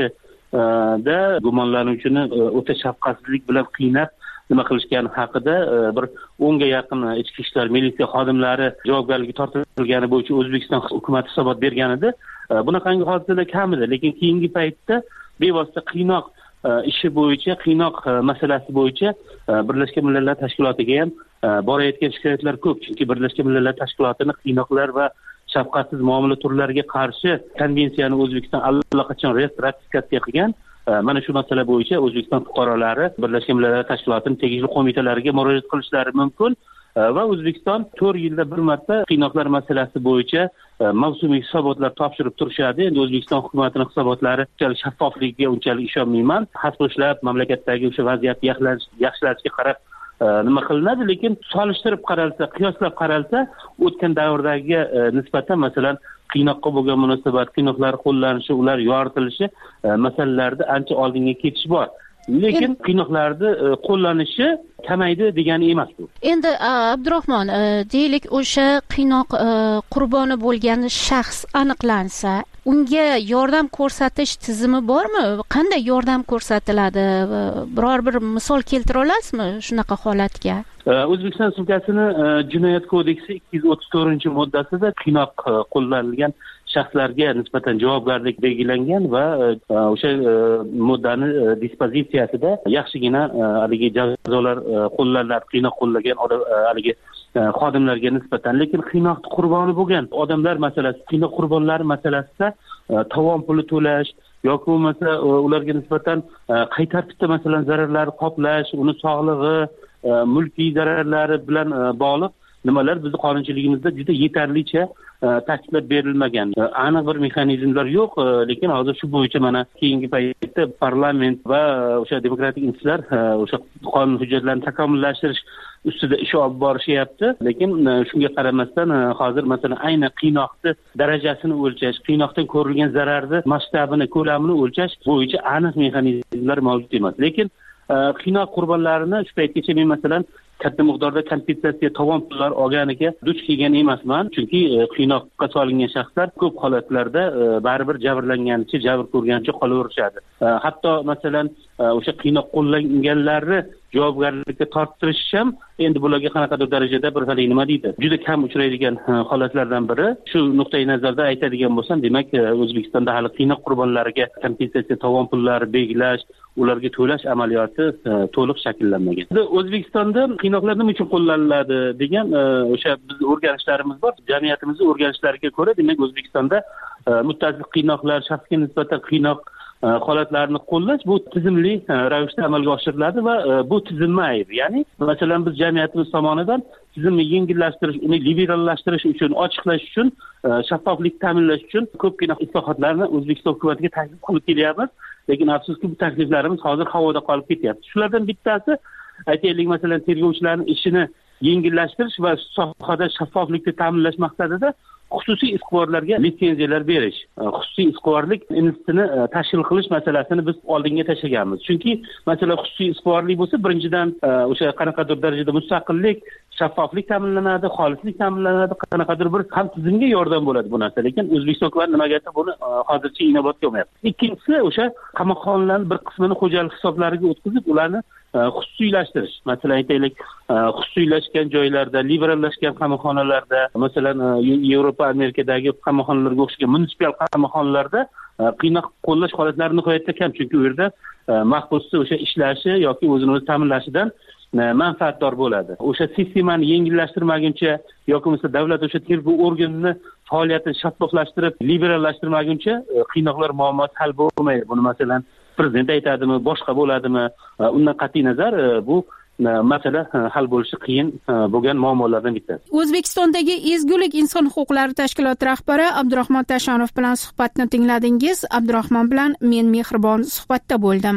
Qarshida gumonlanuvchini o'ta shafqatsizlik bilan qiynab nima qilishgani haqida bir 10 ga yaqin ichki ishlar militsiya xodimlari javobgarlikka tortilgani bo'yicha O'zbekiston hukumatı hisobot bergan edi. Bunaqangi hodisalar kam edi, lekin keyingi paytda bevosita qiynoq ishi bo'yicha, qiynoq masalasi bo'yicha Birlashgan Millatlar Tashkilotiga ham borayotgan shikoyatlar ko'p. Chunki Birlashgan Millatlar Tashkilotining qiynoqlar va shafqatsiz muomala turlariga qarshi konvensiyani O'zbekiston allaqachon ratifikatsiya qilgan. Mana shu masala bo'yicha O'zbekiston fuqarolari Birlashgan Millatlar Tashkilotining tegishli qo'mitalariga murojaat qilishlari mumkin. Va O'zbekiston 4 yilda bir marta qiynoqlar masalasi bo'yicha mavsumiy hisobotlar topshirib turishadi. Endi O'zbekiston hukumatining hisobotlari unchalik shaffofligiga unchalik ishonmayman. Hasbo'shlab mamlakatdagi o'sha vaziyatni yaxshilashga qarab nima qilinadi, lekin solishtirib qaralsa, qiyoslab qaralsa, o'tgan davrdagi nisbatan masalan qiynoqqa bo'lgan munosabat, qiynoqlar qo'llanishi, ular yoritilishi masalalarda ancha oldinga ketish bor. Lekin qiynoqlarni qo'llanishi kamaydi degani emas bu. Endi Abdurahmon, deylik o'sha qiynoq qurboni bo'lgan shaxs aniqlansa, unga yordam ko'rsatish tizimi bormi? Qanday yordam ko'rsatiladi? Biror bir misol keltira olasizmi shunaqa holatga? O'zbekiston Respublikasining Jinoyat kodeksi 234-moddasida qiynoq qo'llanilgan shaxslarga nisbatan javobgarlik belgilangan va o'sha moddani dispozitsiyasida yaxshigina haligi jazolar qo'llaniladi qiynoq qo'llagan haligi xodimlarga nisbatan. Lekin qiynoq qurboni bo'lgan odamlar masalasi, qiynoq qurbonlari masalasida tovon puli to'lash yoki bo'lmasa ularga nisbatan qay tartibda masalan zararlarni qoplash, uni sog'lig'i, mulkiy zararlari bilan bog'liq nimalar bizning qonunchiligimizda juda yetarlicha ta'kidlab berilmagan. Aniq bir mexanizmlar yo'q, lekin hozir shu bo'yicha mana keyingi paytda parlament va o'sha demokratik institutlar o'sha qonun hujjatlarini takomillashtirish ustida ish olib borishyapti. Lekin shunga qaramasdan hozir masalan aynan qiynoqni darajasini o'lchash, qiynoqdan ko'rilgan zararni masshtabini, ko'lamini o'lchash bo'yicha aniq mexanizmlar mavjud emas. Lekin qiynoq qurbonlarini shu paytgacha men masalan katta miqdorda kompensatsiya tovon pullar olganiga duch kelgan emasman. Chunki qiynoqqa solingan shaxslar ko'p holatlarda baribir jabrlanganicha, jabr ko'rganicha qolaverishadi. Hatto masalan o'sha qiynoq qo'llanganlarni javobgarlikka torttirish ham endi bularga qanaqadir darajada bir xil nima deydi, juda kam uchraydigan holatlardan biri. Shu nuqtai nazarda aytadigan bo'lsam, demak O'zbekistonda hali qiynoq qurbonlariga kompensatsiya tovon pullari belgilash, ularga to'lash amaliyoti to'liq shakllanmagan. O'zbekistonda qiynoqlar nima uchun qo'llaniladi degan o'sha biz o'rganishlarimiz bor. Jamiyatimizning o'rganishlariga ko'ra, demak O'zbekistonda muttasil qiynoqlar, shaxsga nisbatan qiynoq holatlarini qo'llash bu tizimli ravishda amalga oshiriladi va bu tizimma ayb. Ya'ni masalan biz jamiyatimiz tomonidan tizimni yengillashtirish, uni liberallashtirish uchun, ochiqlash uchun, shaffoflik ta'minlash uchun ko'pgina islohotlarni O'zbekiston hukumatiga taklif qilib kelyapmiz. Lekin afsuski bu takliflarimiz hozir havoda qolib ketyapti. Shulardan bittasi aytaylik, masalan tergovchilarning ishini yengillashtirish va sohada shaffoflikni ta'minlash maqsadida xususiy izquvorlarga litsenziyalar berish, xususiy izquvorlik institutini tashkil qilish masalasini biz oldinga tashlaganmiz. Chunki masalan xususiy izquvorlik bo'lsa, birinchidan o'sha qanaqadir darajada mustaqillik, shaffoflik ta'minlanadi, xolislik ta'minlanadi, qanaqadir bir ham tizimga yordam bo'ladi bu narsa. Lekin O'zbekiston hukumati nimaga buni hozircha inobatga olmayapti. Ikkinchisi o'sha qamoqxonalarning bir qismini xo'jalik hisoblariga o'tkazib, ularni xususiylashtirish. Masalan aytaylik, xususiylashgan joylarda, liberallashgan qamoqxonalarda, masalan Yevropa, Amerikadagi qamoqxonalarga o'xshagan munisipal qamoqxonalarda qiynoq qo'llash holatlari nihoyatda kam, chunki u yerda mahbusni o'sha ishlashi yoki o'zini o'zi ta'minlashidan manfaatdor bo'ladi. O'sha sistemani yengillashtirmaguncha yoki bo'lmasa davlat o'sha tergov organini faoliyatini shaffoflashtirib, liberallashtirmaguncha qiynoqlar muammosi hal bo'lmaydi. Buni masalan prezident aytadimi, boshqa bo'ladimi? Undan qat'iy nazar bu masala hal bo'lishi qiyin bo'lgan muammolardan bittasi. O'zbekistondagi Ezgulik inson huquqlari tashkiloti rahbari Abdurahmon Tashanov bilan suhbatni tingladingiz. Abdurahmon bilan men Mehribon suhbatda bo'ldim.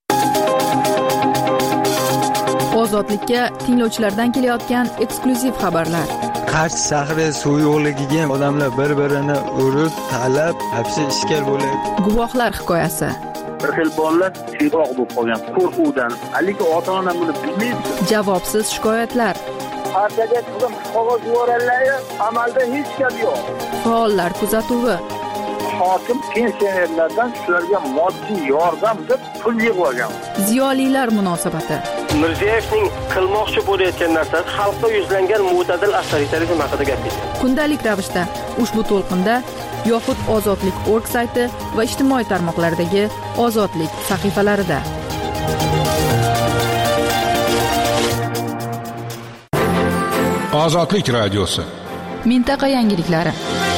Ozodlikka tinglovchilardan kelayotgan eksklyuziv xabarlar. Qarshi shahri suv yo'qligiga odamlar bir-birini urib, talab, hapsi ishkal bo'lyapti. Guvohlar hikoyasi. Bir xil bolalar siyroq bo'lib qolgan qo'rquvdan, haligi ota-ona buni bilmaydi. Javobsiz shikoyatlar. Partiyaga chiqib qog'oz yuborganlar, amalda hech gap yo'q. Faollar kuzatuvi. Hokim pensionerlardan shularga moddiy yordam deb pul yig'ib olgan. Ziyolilar munosabati. Mirziyevning qilmoqchi bo'layotgan narsasi xalqqa yuzlangan mo'tadil avtoritarizm haqida gap ketadi. Kundalik ravishda ushbu to'lqinda yoxud Ozodlik.org sayti va ijtimoiy tarmoqlardagi Ozodlik sahifalarida. Ozodlik radiosi. Mintaqa yangiliklari.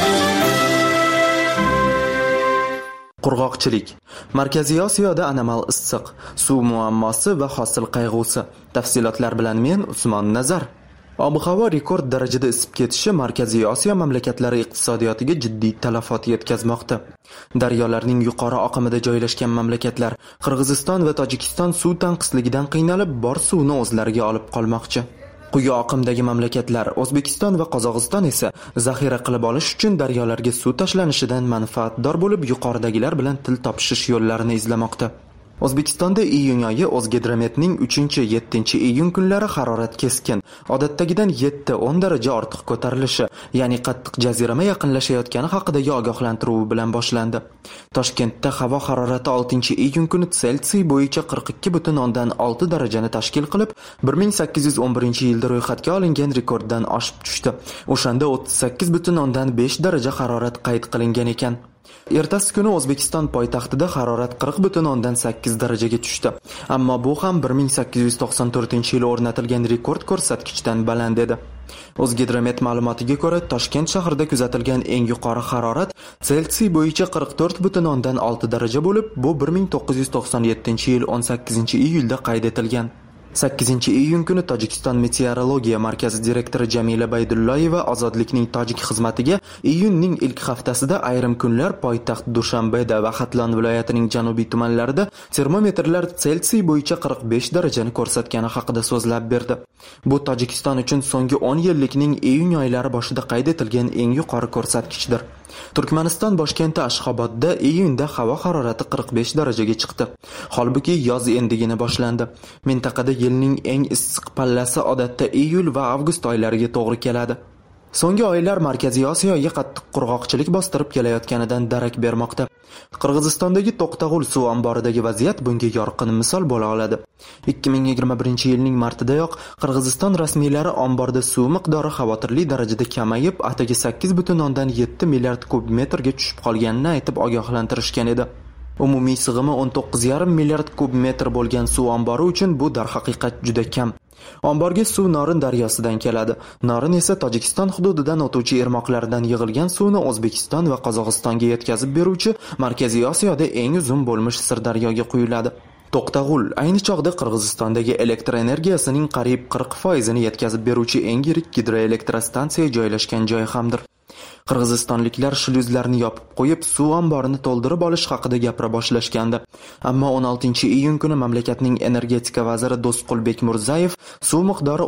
Qurg'oqchilik. Markaziy Osiyoda anomal issiq, suv muammosi va hosil qayg'usi. Tafsilotlar bilan men Usmon Nazar. Ob-havo rekord darajada isib ketishi Markaziy Osiyo mamlakatlari iqtisodiyotiga jiddiy talafot yetkazmoqda. Daryolarning yuqori oqimida joylashgan mamlakatlar Qirg'iziston va Tojikiston suv tanqisligidan qiynalib, bor suvni o'zlariga olib qolmoqchi. Quyi oqimdagi mamlakatlar O'zbekiston va Qozog'iston esa zaxira qilib olish uchun daryolarga suv tashlanishidan manfaatdor bo'lib, yuqoridagilar bilan til topishish yo'llarini izlamoqda. O'zbekistonda iyun oyi O'zgidrometning 3-7 iyun kunlari harorat keskin, odatdagidan 7-10 daraja ortiq ko'tarilishi, ya'ni qattiq jazirama yaqinlashayotgani haqidagi ogohlantiruv bilan boshlandi. Toshkentda havo harorati 6-iyun kuni Selsiy bo'yicha 42.6 darajani tashkil qilib, 1811-yilda ro'yxatga olingan rekorddan oshib tushdi. O'shanda 38.5 daraja harorat qayd qilingan ekan. Ertasi kuni O'zbekiston poytaxtida harorat 40.8 darajaga tushdi. Ammo bu ham 1894-yil o'rnatilgan rekord ko'rsatkichdan baland edi. O'zgidromet ma'lumotiga ko'ra, Toshkent shahrida kuzatilgan eng yuqori harorat Selsiy bo'yicha 44.6 daraja bo'lib, bu 1997-yil 18-iyulda qayd etilgan. 8-iyun kuni Tojikiston meteorologiya markazi direktori Jamila Baydulloyeva Ozodlikning tojik xizmatiga iyunning ilk haftasida ayrim kunlar poytaxt Dushanbeda va Xatlon viloyatining janubiy tumanlarida termometrlar Selsiy bo'yicha 45 darajani ko'rsatgani haqida so'zlab berdi. Bu Tojikiston uchun so'nggi 10 yillikning iyun oylari boshida qayd etilgan eng yuqori ko'rsatkichdir. Turkmaniston boshkenti Ashxobodda iyunda havo harorati 45 darajaga chiqdi. Holbuki yoz endigina boshlandi. Mintaqada yilning eng issiq pallasi odatda iyul va avgust oylariga to'g'ri keladi. So'nggi oylar Markaziy Osiyoga qattiq qurg'oqchilik bostirib kelayotganidan darak bermoqda. Qirg'izistondagi To'qtag'ul suv omboridagi vaziyat bunga yorqin misol bo'la oladi. 2021-yilning martidayoq Qirg'iziston rasmiylari omborda suv miqdori xavotirli darajada kamayib, atigi 8,7 milliard kub metrga tushib qolganini aytib ogohlantirishgan edi. Umumiy sig'imi 19,5 milliard kub metr bo'lgan suv ombori uchun bu darhaqiqat juda kam. Omborga suv Norin daryosidan keladi. Norin esa Tojikiston hududidan o'tuvchi irmoqlardan yig'ilgan suvni O'zbekiston va Qozog'istonga yetkazib beruvchi Markaziy Osiyoda eng uzun bo'lmish Sirdaryoga quyiladi. To'qtag'ul ayni chog'da Qirg'izistondagi elektr energiyasining qariyb 40% ni yetkazib beruvchi eng yirik gidroelektrostansiya joylashgan joy hamdir. Qirg'izistonliklar shluzlarni yopib qo'yib, suv omborini to'ldirib olish haqida gapira boshlashgandi. Ammo 16-iyun kuni mamlakatning energetika vaziri Do'stqulbek Murzayev suv miqdori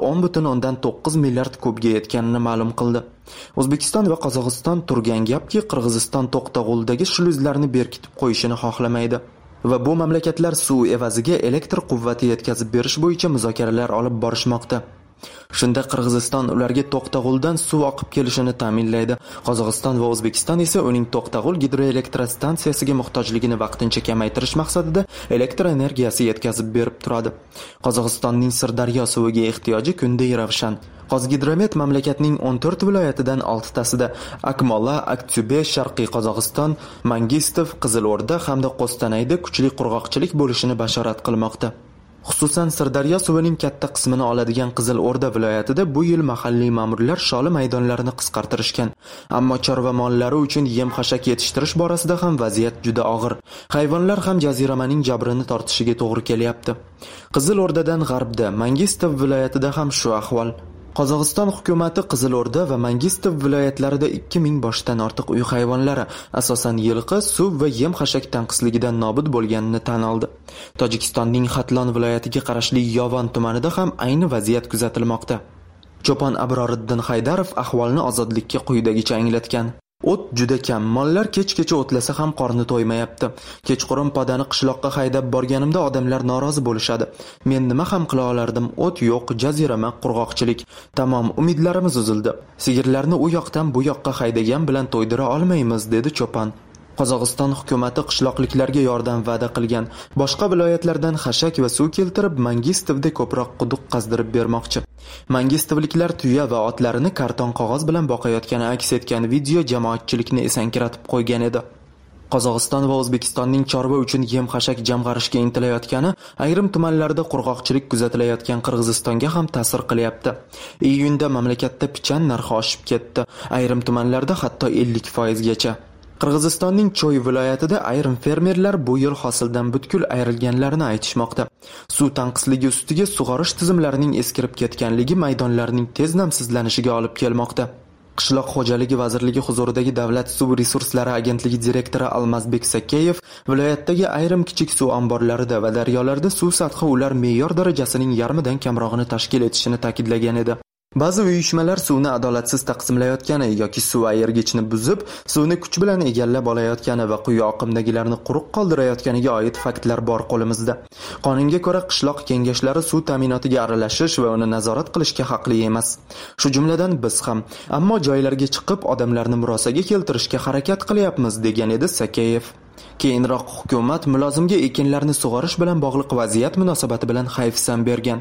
10,9 milliard kubga yetganini ma'lum qildi. O'zbekiston va Qozog'iston turgan gapki, Qirg'iziston To'qtag'uldagi shluzlarni berkitib qo'yishini xohlamaydi va bu mamlakatlar suv evaziga elektr quvvati yetkazib berish bo'yicha muzokaralar olib borishmoqda. Shunda Qirg'iziston ularga To'qtag'uldan suv oqib kelishini ta'minlaydi. Qozog'iston va O'zbekiston esa uning To'qtag'ul gidroelektrostansiyasiga muhtojligini vaqtincha kamaytirish maqsadida elektr energiyasi yetkazib berib turadi. Qozog'istonning Sirdaryo suviga ehtiyoji kunday ravshan. Qozgidromet mamlakatning 14 viloyatidan 6 tasida Akmola, Aktube, Sharqiy Qozog'iston, Mangistov, Qizilo'rda hamda Qo'stanayda kuchli qurg'oqchilik bo'lishini bashorat qilmoqda. Xususan Sirdaryo suvining katta qismini oladigan Qizilo'rda viloyatida bu yil mahalliy ma'murlar sholi maydonlarini qisqartirishgan. Ammo chorva mollari uchun yem-xashak yetishtirish borasida ham vaziyat juda og'ir. Hayvonlar ham jaziramaning jabrini tortishiga to'g'ri kelyapti. Qizilo'rdadan g'arbda, Mangistov viloyatida ham shu ahvol. Qozog'iston hukumati Qizilo'rda va Mangistov viloyatlarida 2000 boshdan ortiq uy hayvonlari, asosan yilqi, suv va yem-xashak tanqisligidan nobud bo'lganini tan oldi. Tojikistonning Xatlon viloyatiga qarashli Yovan tumanida ham ayni vaziyat kuzatilmoqda. Cho'pon Abroriddin Haydarov ahvolni Ozodlikka quyidagicha anglatgan. O't juda kam, mollar kech-kecha o'tlasa ham qorni to'ymayapti. Kechqurun podani qishloqqa haydab borganimda odamlar norozi bo'lishadi. Men nima ham qila olardim? O't yo'q, jazirama, qurg'oqchilik. Tamom, umidlarimiz uzildi. Sigirlarni u yoqdan bu yoqqa haydagan bilan to'ydira olmaymiz, dedi cho'pon. Qozog'iston hukumati qishloqliklarga yordam va'da qilgan. Boshqa viloyatlardan xashak va suv keltirib, Mangistovda ko'proq quduq qazdirib bermoqchi. Mangistovliklar tuya va otlarini karton qog'oz bilan boqayotgani aks etgan video jamoatchilikni esankiratib qo'ygan edi. Qozog'iston va O'zbekistonning chorva uchun yem-xashak jamg'arishga intilayotgani ayrim tumanlarda qurg'oqchilik kuzatilayotgan Qirg'izistonga ham ta'sir qilyapti. Iyunda mamlakatda pichan narxi oshib ketdi. Ayrim tumanlarda hatto 50% gacha. Qirg'izistonning Cho'y viloyatida ayrim fermerlar bu yil hosildan butkul ayrilganlarini aytishmoqda. Suv tanqisligi ustiga sug'orish tizimlarining eskirib ketganligi maydonlarning tez namsizlanishiga olib kelmoqda. Qishloq xo'jaligi vazirligi huzuridagi Davlat suv resurslari agentligi direktori Almazbek Sakeyev viloyatdagi ayrim kichik suv omborlarida va daryolarda suv sathi ular me'yor darajasining yarmidan kamrog'ini tashkil etishini ta'kidlagan edi. Ba'zi uyushmalar suvni adolatsiz taqsimlayotgani yoki suv ayirgichni buzib, suvni kuch bilan egallab olayotgani va quyi oqimdagilarni quruq qoldirayotganiga oid faktlar bor qo'limizda. Qonunga ko'ra qishloq kengashlari suv ta'minotiga aralashish va uni nazorat qilishga haqli emas. Shu jumladan biz ham. Ammo joylarga chiqib odamlarni murosaga keltirishga harakat qilyapmiz, degan edi Sakeyev. Keyinroq hukumat mulozimga ekinlarni sug'orish bilan bog'liq vaziyat munosabati bilan hayfsan bergan.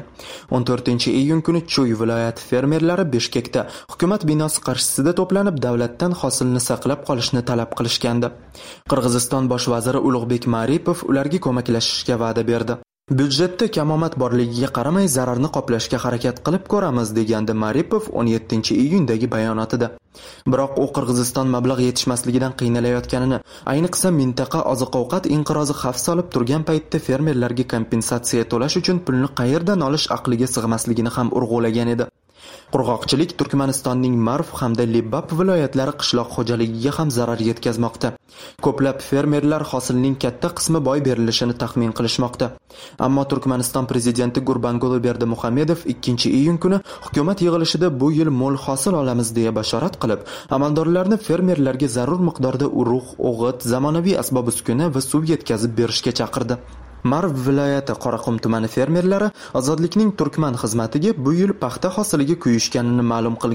14-iyun kuni Cho'y viloyati fermerlari Bishkekda hukumat binosi qarshisida to'planib davlatdan hosilni saqlab qolishni talab qilishgandi. Qirg'iziston bosh vaziri Ulug'bek Maripov ularga ko'maklashishga va'da berdi. Byudjetda kamomad borligiga qaramay zararni qoplashga harakat qilib ko'ramiz, degandi Maripov 17-iyundagi bayonotida. Biroq u Qirg'iziston mablag' yetishmasligidan qiynalayotganini, ayniqsa mintaqa oziq-ovqat inqirozi xavf solib turgan paytda fermerlarga kompensatsiya to'lash uchun pulni qayerdan olish aqliga sig'masligini ham urg'ulagan edi. Qurg'oqchilik Turkmanistonning Marv hamda Libab viloyatlari qishloq xo'jaligiga ham zarar yetkazmoqda. Ko'plab fermerlar hosilning katta qismi boy berilishini taxmin qilishmoqda. Ammo Turkmaniston prezidenti Gurbanguly Berdimuhamedov 2-iyun kuni hukumat yig'ilishida bu yil mo'l hosil olamiz deya bashorat qilib, amaldorlarni fermerlarga zarur miqdorda urug', o'g'it, zamonaviy asbob-uskuna va suv yetkazib berishga chaqirdi. Marv viloyati Qoraqum tumani fermerlari Ozodlikning Turkman xizmatiga bu yil paxta hosiliga kuyishganini ma'lum qilgan.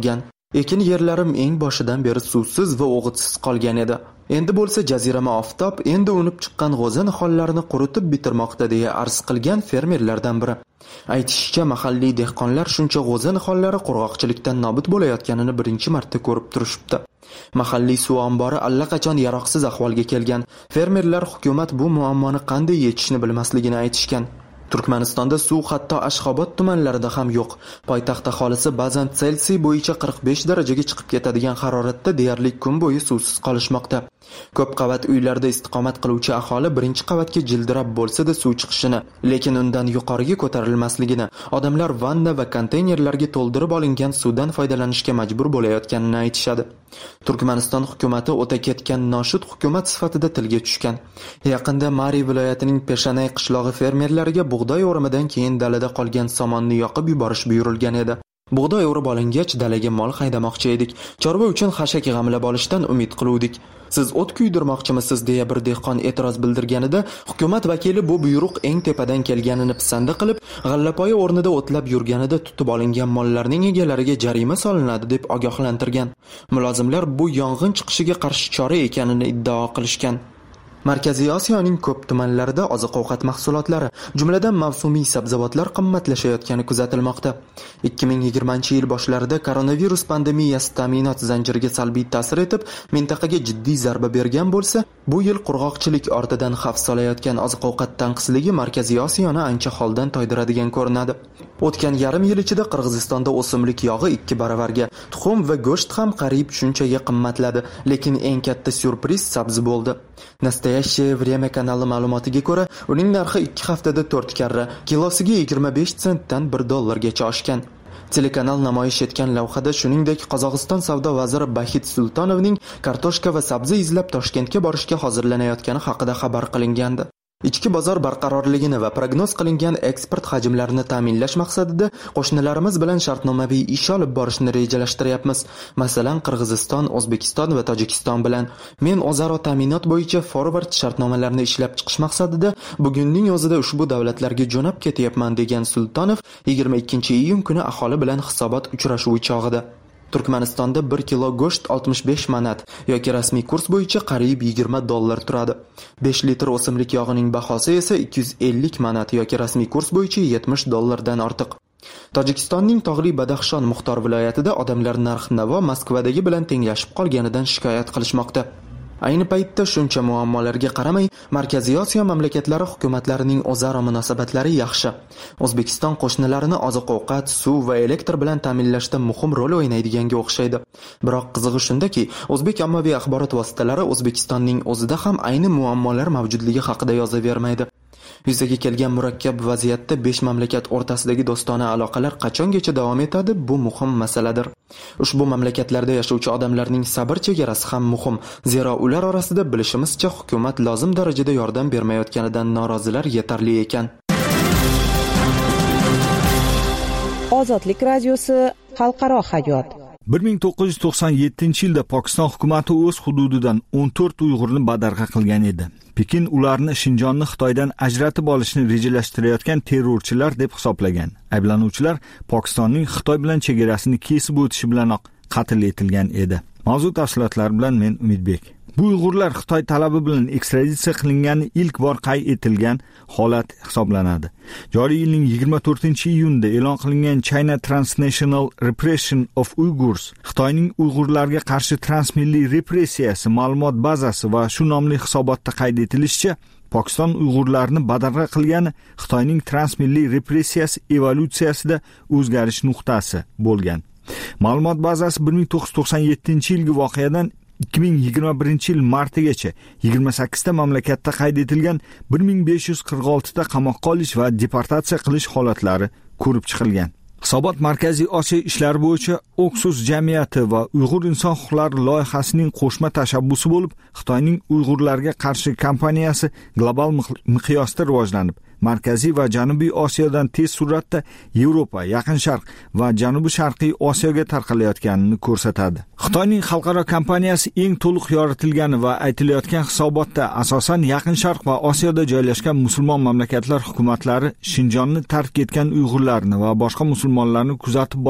Ekin yerlarim eng boshidan beri suvsiz va o'g'itsiz qolgan edi. Endi bo'lsa jazirama oftob endi unib chiqqan g'o'za nihollarini quritib bitirmoqda deya arz qilgan fermerlardan biri. Aytishicha, mahalliy dehqonlar shuncha g'o'za nihollari qurg'oqchilikdan nobud bo'layotganini birinchi marta ko'rib turishibdi. Mahalliy suv ombori allaqachon yaroqsiz ahvolga kelgan. Fermerlar hukumat bu muammoni qanday yechishni bilmasligini aytishgan. Turkmanistonda suv hatto Ashxobod tumanlarida ham yo'q. Poytaxt aholisi ba'zan Selsiy bo'yicha 45 darajaga chiqib ketadigan haroratda deyarli kun bo'yi suvsiz qolishmoqda. Ko'p qavat uylarda istiqomat qiluvchi aholi birinchi qavatga jildirab bo'lsa-da suv chiqishini, lekin undan yuqoriga ko'tarilmasligini, odamlar vanna va konteynerlarga to'ldirib olingan suvdan foydalanishga majbur bo'layotganini aytishadi. Turkmaniston hukumati o'ta ketgan noshud hukumat sifatida tilga tushgan. Yaqinda Mari viloyatining Peshanay qishlog'i fermerlariga bug'doy o'rimidan keyin dalada qolgan somonni yoqib yuborish buyurilgan edi. Bug'doy o'rib olingach dalaga mol haydamoqchi edik. Chorva uchun xashak g'amlab olishdan umid qiluvdik. Siz o't kuydirmoqchimisiz deya bir dehqon e'tiroz bildirganida, hukumat vakili bu buyruq eng tepadan kelganini pisanda qilib, g'allapoya o'rnida o'tlab yurganida tutib olingan mollarning egalariga jarima solinadi deb ogohlantirgan. Mulozimlar bu yong'in chiqishiga qarshi chora ekanini iddao qilishgan. Markaziy Osiyoning ko'p tumanlarida oziq-ovqat mahsulotlari, jumladan mavsumiy sabzavotlar qimmatlashayotgani kuzatilmoqda. 2020-yil boshlarida koronavirus pandemiyasi ta'minot zanjiriga salbiy ta'sir etib, mintaqaga jiddiy zarba bergan bo'lsa, bu yil qurg'oqchilik ortidan xavf solayotgan oziq-ovqat tanqisligi Markaziy Osiyoni ancha holdan toydiradigan ko'rinadi. O'tgan yarim yil ichida Qirg'izistonda o'simlik yog'i 2 baravarga, tuxum va go'sht ham qariyb shunchaga qimmatladi, lekin eng katta syurpriz sabzi bo'ldi. Nastoyashcheye Vremya kanali ma'lumotiga ko'ra, uning narxi 2 haftada 4 karra, kilosiga 25 sentdan $1 oshgan. Telekanal namoyish etgan lavhada shuningdek Qozog'iston savdo vaziri Bahit Sultonovning kartoshka va sabzi izlab Toshkentga borishga hozirlanayotgani haqida xabar qilingandi. Ichki bozor barqarorligini va prognoz qilingan eksport hajmlarini ta'minlash maqsadida qo'shnilarimiz bilan shartnomaviy ish olib borishni rejalashtiryapmiz. Masalan, Qirg'iziston, O'zbekiston va Tojikiston bilan. Men o'zaro ta'minot bo'yicha forward shartnomalarni ishlab chiqish maqsadida bugunning o'zida ushbu davlatlarga jo'nab ketyapman degan Sultonov 22-iyun kuni aholi bilan hisobot uchrashuvi chog'ida. Turkmanistonda 1 kilo go'sht 65 manat yoki rasmiy kurs bo'yicha qariyb $20 turadi. 5 litr o'simlik yog'ining bahosi esa 250 manat yoki rasmiy kurs bo'yicha $70 dan ortiq. Tojikistonning tog'li Badaxshon Muxtor viloyatida odamlar narx-navo Moskvadagi bilan tenglashib qolganidan shikoyat qilishmoqda. Ayni paytda shuncha muammolarga qaramay, Markaziy Osiyo mamlakatlari hukumatlarining o'zaro munosabatlari yaxshi. O'zbekiston qo'shnilarini oziq-ovqat, suv va elektr bilan ta'minlashda muhim rol o'ynaydiganga o'xshaydi. Biroq qizig'i shundaki, o'zbek ommaviy axborot vositalari O'zbekistonning o'zida ham ayni muammolar mavjudligi haqida yozavermaydi. Yuzaga kelgan murakkab vaziyatda 5 mamlakat o'rtasidagi do'stona aloqalar qachongacha davom etadi, bu muhim masaladir. Ushbu mamlakatlarda yashovchi odamlarning sabr chegarasi ham muhim, zero ular orasida bilishimizcha hukumat lozim darajada yordam bermayotganidan norozilar yetarli ekan. Ozodlik radiosi xalqaro hayot. 1997-yilda Pokiston hukumati o'z hududidan 14 Uyg'urni badarg'a qilgan edi. Pekin ularni Shinjonni Xitoydan ajratib olishni rejalashtirayotgan terrorchilar deb hisoblagan. Ayblanuvchilar Pokistonning Xitoy bilan chegarasini kesib o'tishi bilanoq qatl etilgan edi. Mavzu tafsilotlari bilan men Umidbek. Bu Uyg'urlar Xitoy talabi bilan ekstraditsiya qilingani ilk bor qayd etilgan holat hisoblanadi. Joriy yilning 24-iyunida e'lon qilingan China Transnational Repression of Uyghurs, Xitoyning Uyg'urlarga qarshi transmilliy repressiyasi ma'lumot bazasi va shu nomli hisobotda qayd etilishicha, Pokiston Uyg'urlarni badarg'a qilgani Xitoyning transmilliy repressiyasi evolyutsiyasida o'zgarish nuqtasi bo'lgan. Ma'lumot bazasi 1997-yilgi voqeadan 2021-yil martigacha 28 ta mamlakatda qayd etilgan 1546 ta qamoqqa olish va deportatsiya qilish holatlari ko'rib chiqilgan. Hisobot Markaziy Osiyo ishlari bo'yicha Oxus jamiyati va Uyg'ur inson huquqlari loyihasining qo'shma tashabbusi bo'lib, Xitoyning Uyg'urlarga qarshi kampaniyasi global miqyosda rivojlanib, Markaziy va Janubiy Osiyodan tez sur'atda Yevropa, Yaqin Sharq va Janubi Sharqiy Osiyoga tarqalayotganini ko'rsatadi. Xitoyning xalqaro kampaniyasi eng to'liq yoritilgani va aytilayotgan hisobotda asosan Yaqin Sharq va Osiyoda joylashgan musulmon mamlakatlar hukumatlari Shinjonni tark etgan Uyg'urlarni va boshqa musulmonlarni kuzatib borish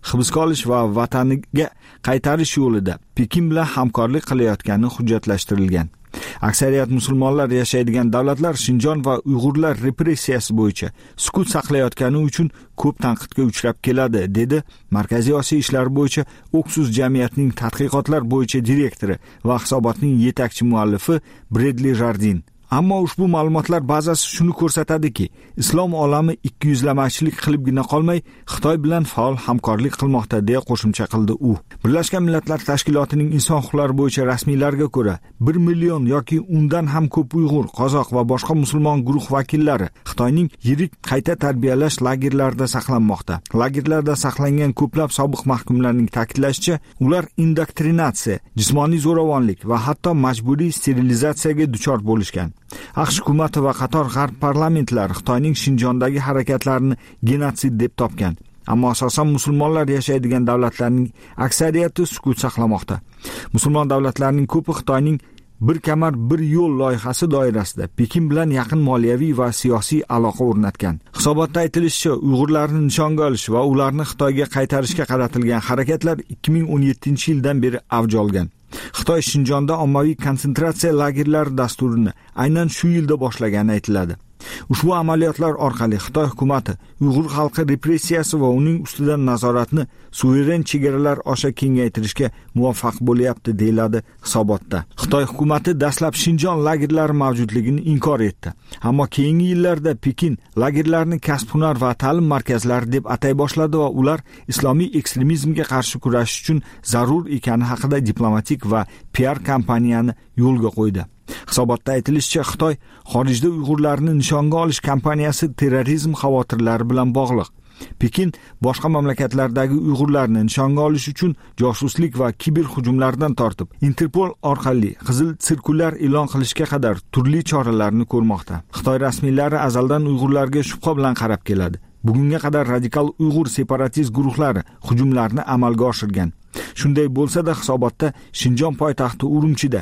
hibsga olish va vataniga qaytarish yo'lida Pekin bilan hamkorlik qilayotgani hujjatlashtirilgan. Aksariyat musulmonlar yashaydigan davlatlar Shinjon va Uyg'urlar repressiyasi bo'yicha sukut saqlayotgani uchun ko'p tanqidga uchrab keladi, dedi Markaziy Osiyo ishlari bo'yicha Oxus jamiyatining tadqiqotlar bo'yicha direktori va hisobotning yetakchi muallifi Bredli Jardin. Ammo ushbu ma'lumotlar bazasi shuni ko'rsatadiki, islom olami ikkiyuzlamachilik qilibgina qolmay, Xitoy bilan faol hamkorlik qilmoqda, deya qo'shimcha qildi u. Birlashgan Millatlar Tashkilotining inson huquqlari bo'yicha rasmiylarga ko'ra, 1 million yoki undan ham ko'p Uyg'ur, qozoq va boshqa musulmon guruh vakillari Xitoyning yirik qayta tarbiyalash lagerlarida saqlanmoqda. Lagerlarda saqlangan ko'plab sobiq mahkumlarning ta'kidlashicha, ular indoktrinatsiya, jismoniy zo'ravonlik va hatto majburiy sterilizatsiyaga duchor bo'lishgan. AQSh hukumati va qator g'arb parlamentlari Xitoyning Shinjondagi harakatlarini genotsid deb topgan. Ammo asosan musulmonlar yashaydigan davlatlarning aksariyati sukut saqlamoqda. Musulmon davlatlarning ko'pi Xitoyning bir kamar bir yo'l loyihasi doirasida Pekin bilan yaqin moliyaviy va siyosiy aloqa o'rnatgan. Hisobotda aytilishicha, Uyg'urlarni nishonga olish va ularni Xitoyga qaytarishga qaratilgan harakatlar 2017-yildan beri avj olgan. Xitoy Shinjonda ommaviy konsentratsiya lagerlari dasturini aynan shu yilda boshlagani aytiladi. Ushbu amaliyotlar orqali Xitoy hukumati Uyg'ur xalqi repressiyasi va uning ustidan nazoratni suveren chegaralar osha kengaytirishga muvaffaq bo'lyapti, deyiladi hisobotda. Xitoy hukumati dastlab Shinjon lagerlari mavjudligini inkor etdi. Ammo keyingi yillarda Pekin lagerlarni kasb-hunar va ta'lim markazlari deb atay boshladi va ular islomiy ekstremizmga qarshi kurashish uchun zarur ekani haqida diplomatik va PR kampaniyani yo'lga qo'ydi. Hisobotda aytilishicha, Xitoy xorijda Uyg'urlarni nishonga olish kampaniyasi terrorizm xavotirlari bilan bog'liq. Pekin boshqa mamlakatlardagi Uyg'urlarni nishonga olish uchun josuslik va kiber hujumlardan tortib, Interpol orqali qizil sirkullar e'lon qilishga qadar turli choralarni ko'rmoqda. Xitoy rasmiylari azaldan Uyg'urlarga shubha bilan qarab keladi. Bugunga qadar radikal Uyg'ur separatist guruhlari hujumlarni amalga oshirgan. Shunday bo'lsa-da, hisobotda Shinjon poytaxti Urumchida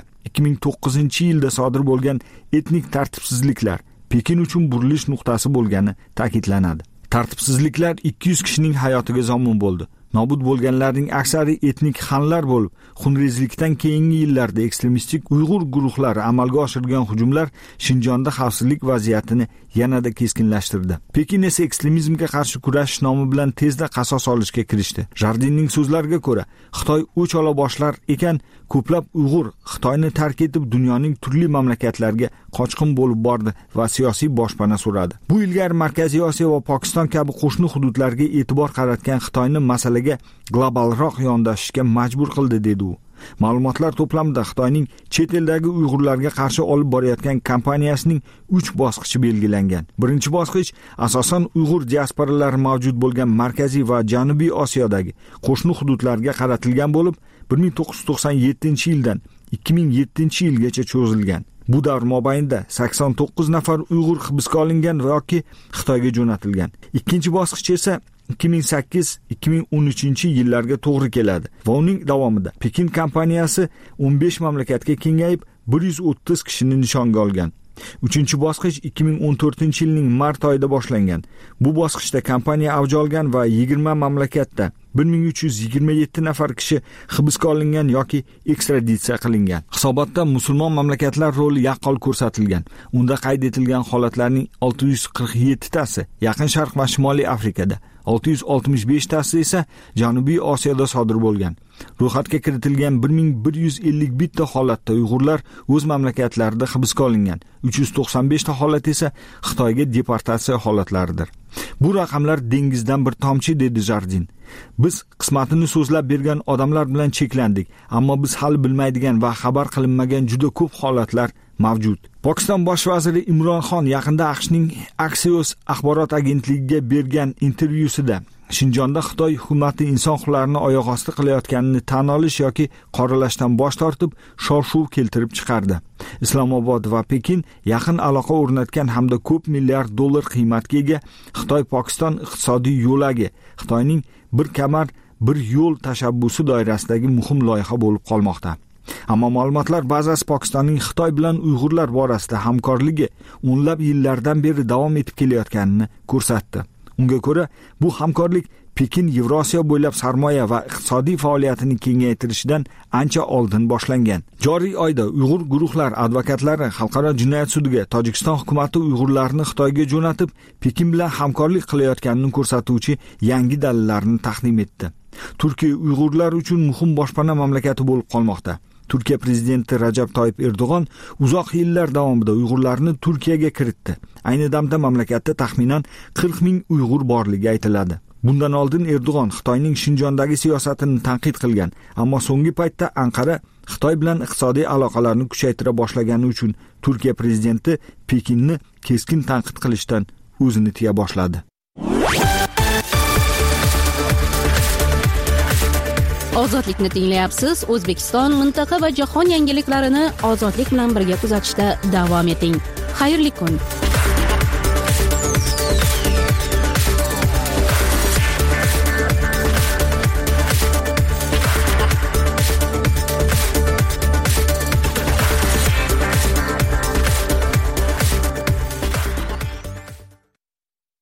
2009-yilda sodir bo'lgan etnik tartibsizliklar Pekin uchun burilish nuqtasi bo'lgani ta'kidlanadi. Tartibsizliklar 200 kishining hayotiga zomin bo'ldi. Nobud bo'lganlarning aksari etnik xanlar bo'lib, xunrezlikdan keyingi yillarda ekstremistik Uyg'ur guruhlari amalga oshirgan hujumlar Shinjonda xavfsizlik vaziyatini yanada keskinlashtirdi. Pekin esa ekstremizmga qarshi kurashish nomi bilan tezda qasos olishga kirishdi. Jardinning so'zlariga ko'ra, Xitoy o'ch ola boshlar ekan, ko'plab Uyg'ur Xitoyni tark etib dunyoning turli mamlakatlariga qochqin bo'lib bordi va siyosiy boshpana so'radi. Bu ilgari Markaziy Osiyo va Pokiston kabi qo'shni hududlarga e'tibor qaratgan Xitoyni masalaga globalroq yondashishga majbur qildi, dedi u. Ma'lumotlar to'plamida Xitoyning chet eldagi Uyg'urlarga qarshi olib borayotgan kampaniyasining 3 bosqichi belgilangan. Birinchi bosqich asosan Uyg'ur diasporalari mavjud bo'lgan Markaziy va Janubiy Osiyodagi qo'shni hududlarga qaratilgan bo'lib, 1997-yildan 2007-yilgacha cho'zilgan. Bu davr mobaynida 89 nafar Uyg'ur hibsga olingan va yoki Xitoyga jo'natilgan. Ikkinchi bosqich esa 2008-2013-yillarga to'g'ri keladi va uning davomida Pekin kompaniyasi 15 mamlakatga kengayib 130 kishini nishonga olgan. Uchinchi bosqich 2014-yilning mart oyida boshlangan. Bu bosqichda kompaniya avj olgan va 20 mamlakatda 1327 nafar kishi hibsga olingan yoki ekstraditsiya qilingan. Hisobotda musulmon mamlakatlar roli yaqqol ko'rsatilgan. Unda qayd etilgan holatlarning 647 tasi Yaqin Sharq va Shimoliy Afrikada, 665 tasi esa Janubiy Osiyoda sodir bo'lgan. Ro'yxatga kiritilgan 1151 ta holatda Uyg'urlar o'z mamlakatlarida hibsga olingan. 395 ta holat esa Xitoyga deportatsiya holatlaridir. Bu raqamlar dengizdan bir tomchi, dedi Jardin. Biz qismatini so'zlab bergan odamlar bilan cheklandik, ammo biz hali bilmaydigan va xabar qilinmagan juda ko'p holatlar mavjud. Pokiston bosh vaziri Imron Xon yaqinda AQShning Axios axborot agentligiga bergan intervyusida Shinjonda Xitoy hukumati inson huquqlarini oyoq osti qilayotganini tan olish yoki qoralashdan bosh tortib, shov-shuv keltirib chiqardi. Islomobod va Pekin yaqin aloqa o'rnatgan hamda ko'p milliard dollar qiymatga ega Xitoy-Pokiston iqtisodiy yo'lagi Xitoyning bir kamar bir yo'l tashabbusi doirasidagi muhim loyiha bo'lib qolmoqda. Ammo ma'lumotlar bazasi Pokistonning Xitoy bilan Uyg'urlar borasida hamkorligi o'nlab yillardan beri davom etib kelayotganini ko'rsatdi. Unga ko'ra, bu hamkorlik Pekin Yevrosiyo bo'ylab sarmoya va iqtisodiy faoliyatini kengaytirishdan ancha oldin boshlangan. Joriy oyda Uyg'ur guruhlar advokatlari Xalqaro jinoyat sudiga Tojikiston hukumatı Uyg'urlarni Xitoyga jo'natib, Pekin bilan hamkorlik qilayotganini ko'rsatuvchi yangi dalillarni taqdim etdi. Turkiya Uyg'urlar uchun muhim boshpana mamlakati bo'lib qolmoqda. Turkiya prezidenti Rajab Toyyib Erdo'g'on uzoq yillar davomida Uyg'urlarni Turkiyaga kiritdi. Ayni damda mamlakatda taxminan 40 ming Uyg'ur borligi aytiladi. Bundan oldin Erdo'g'on Xitoyning Shinjondagi siyosatini tanqid qilgan, ammo so'nggi paytda Anqara Xitoy bilan iqtisodiy aloqalarni kuchaytira boshlagani uchun Turkiya prezidenti Pekinni keskin tanqid qilishdan o'zini tiya boshladi. Ozodlikni tinglayapsiz. O'zbekiston, mintaqa va jahon yangiliklarini ozodlik bilan birga kuzatishda davom eting. Xayrli kun.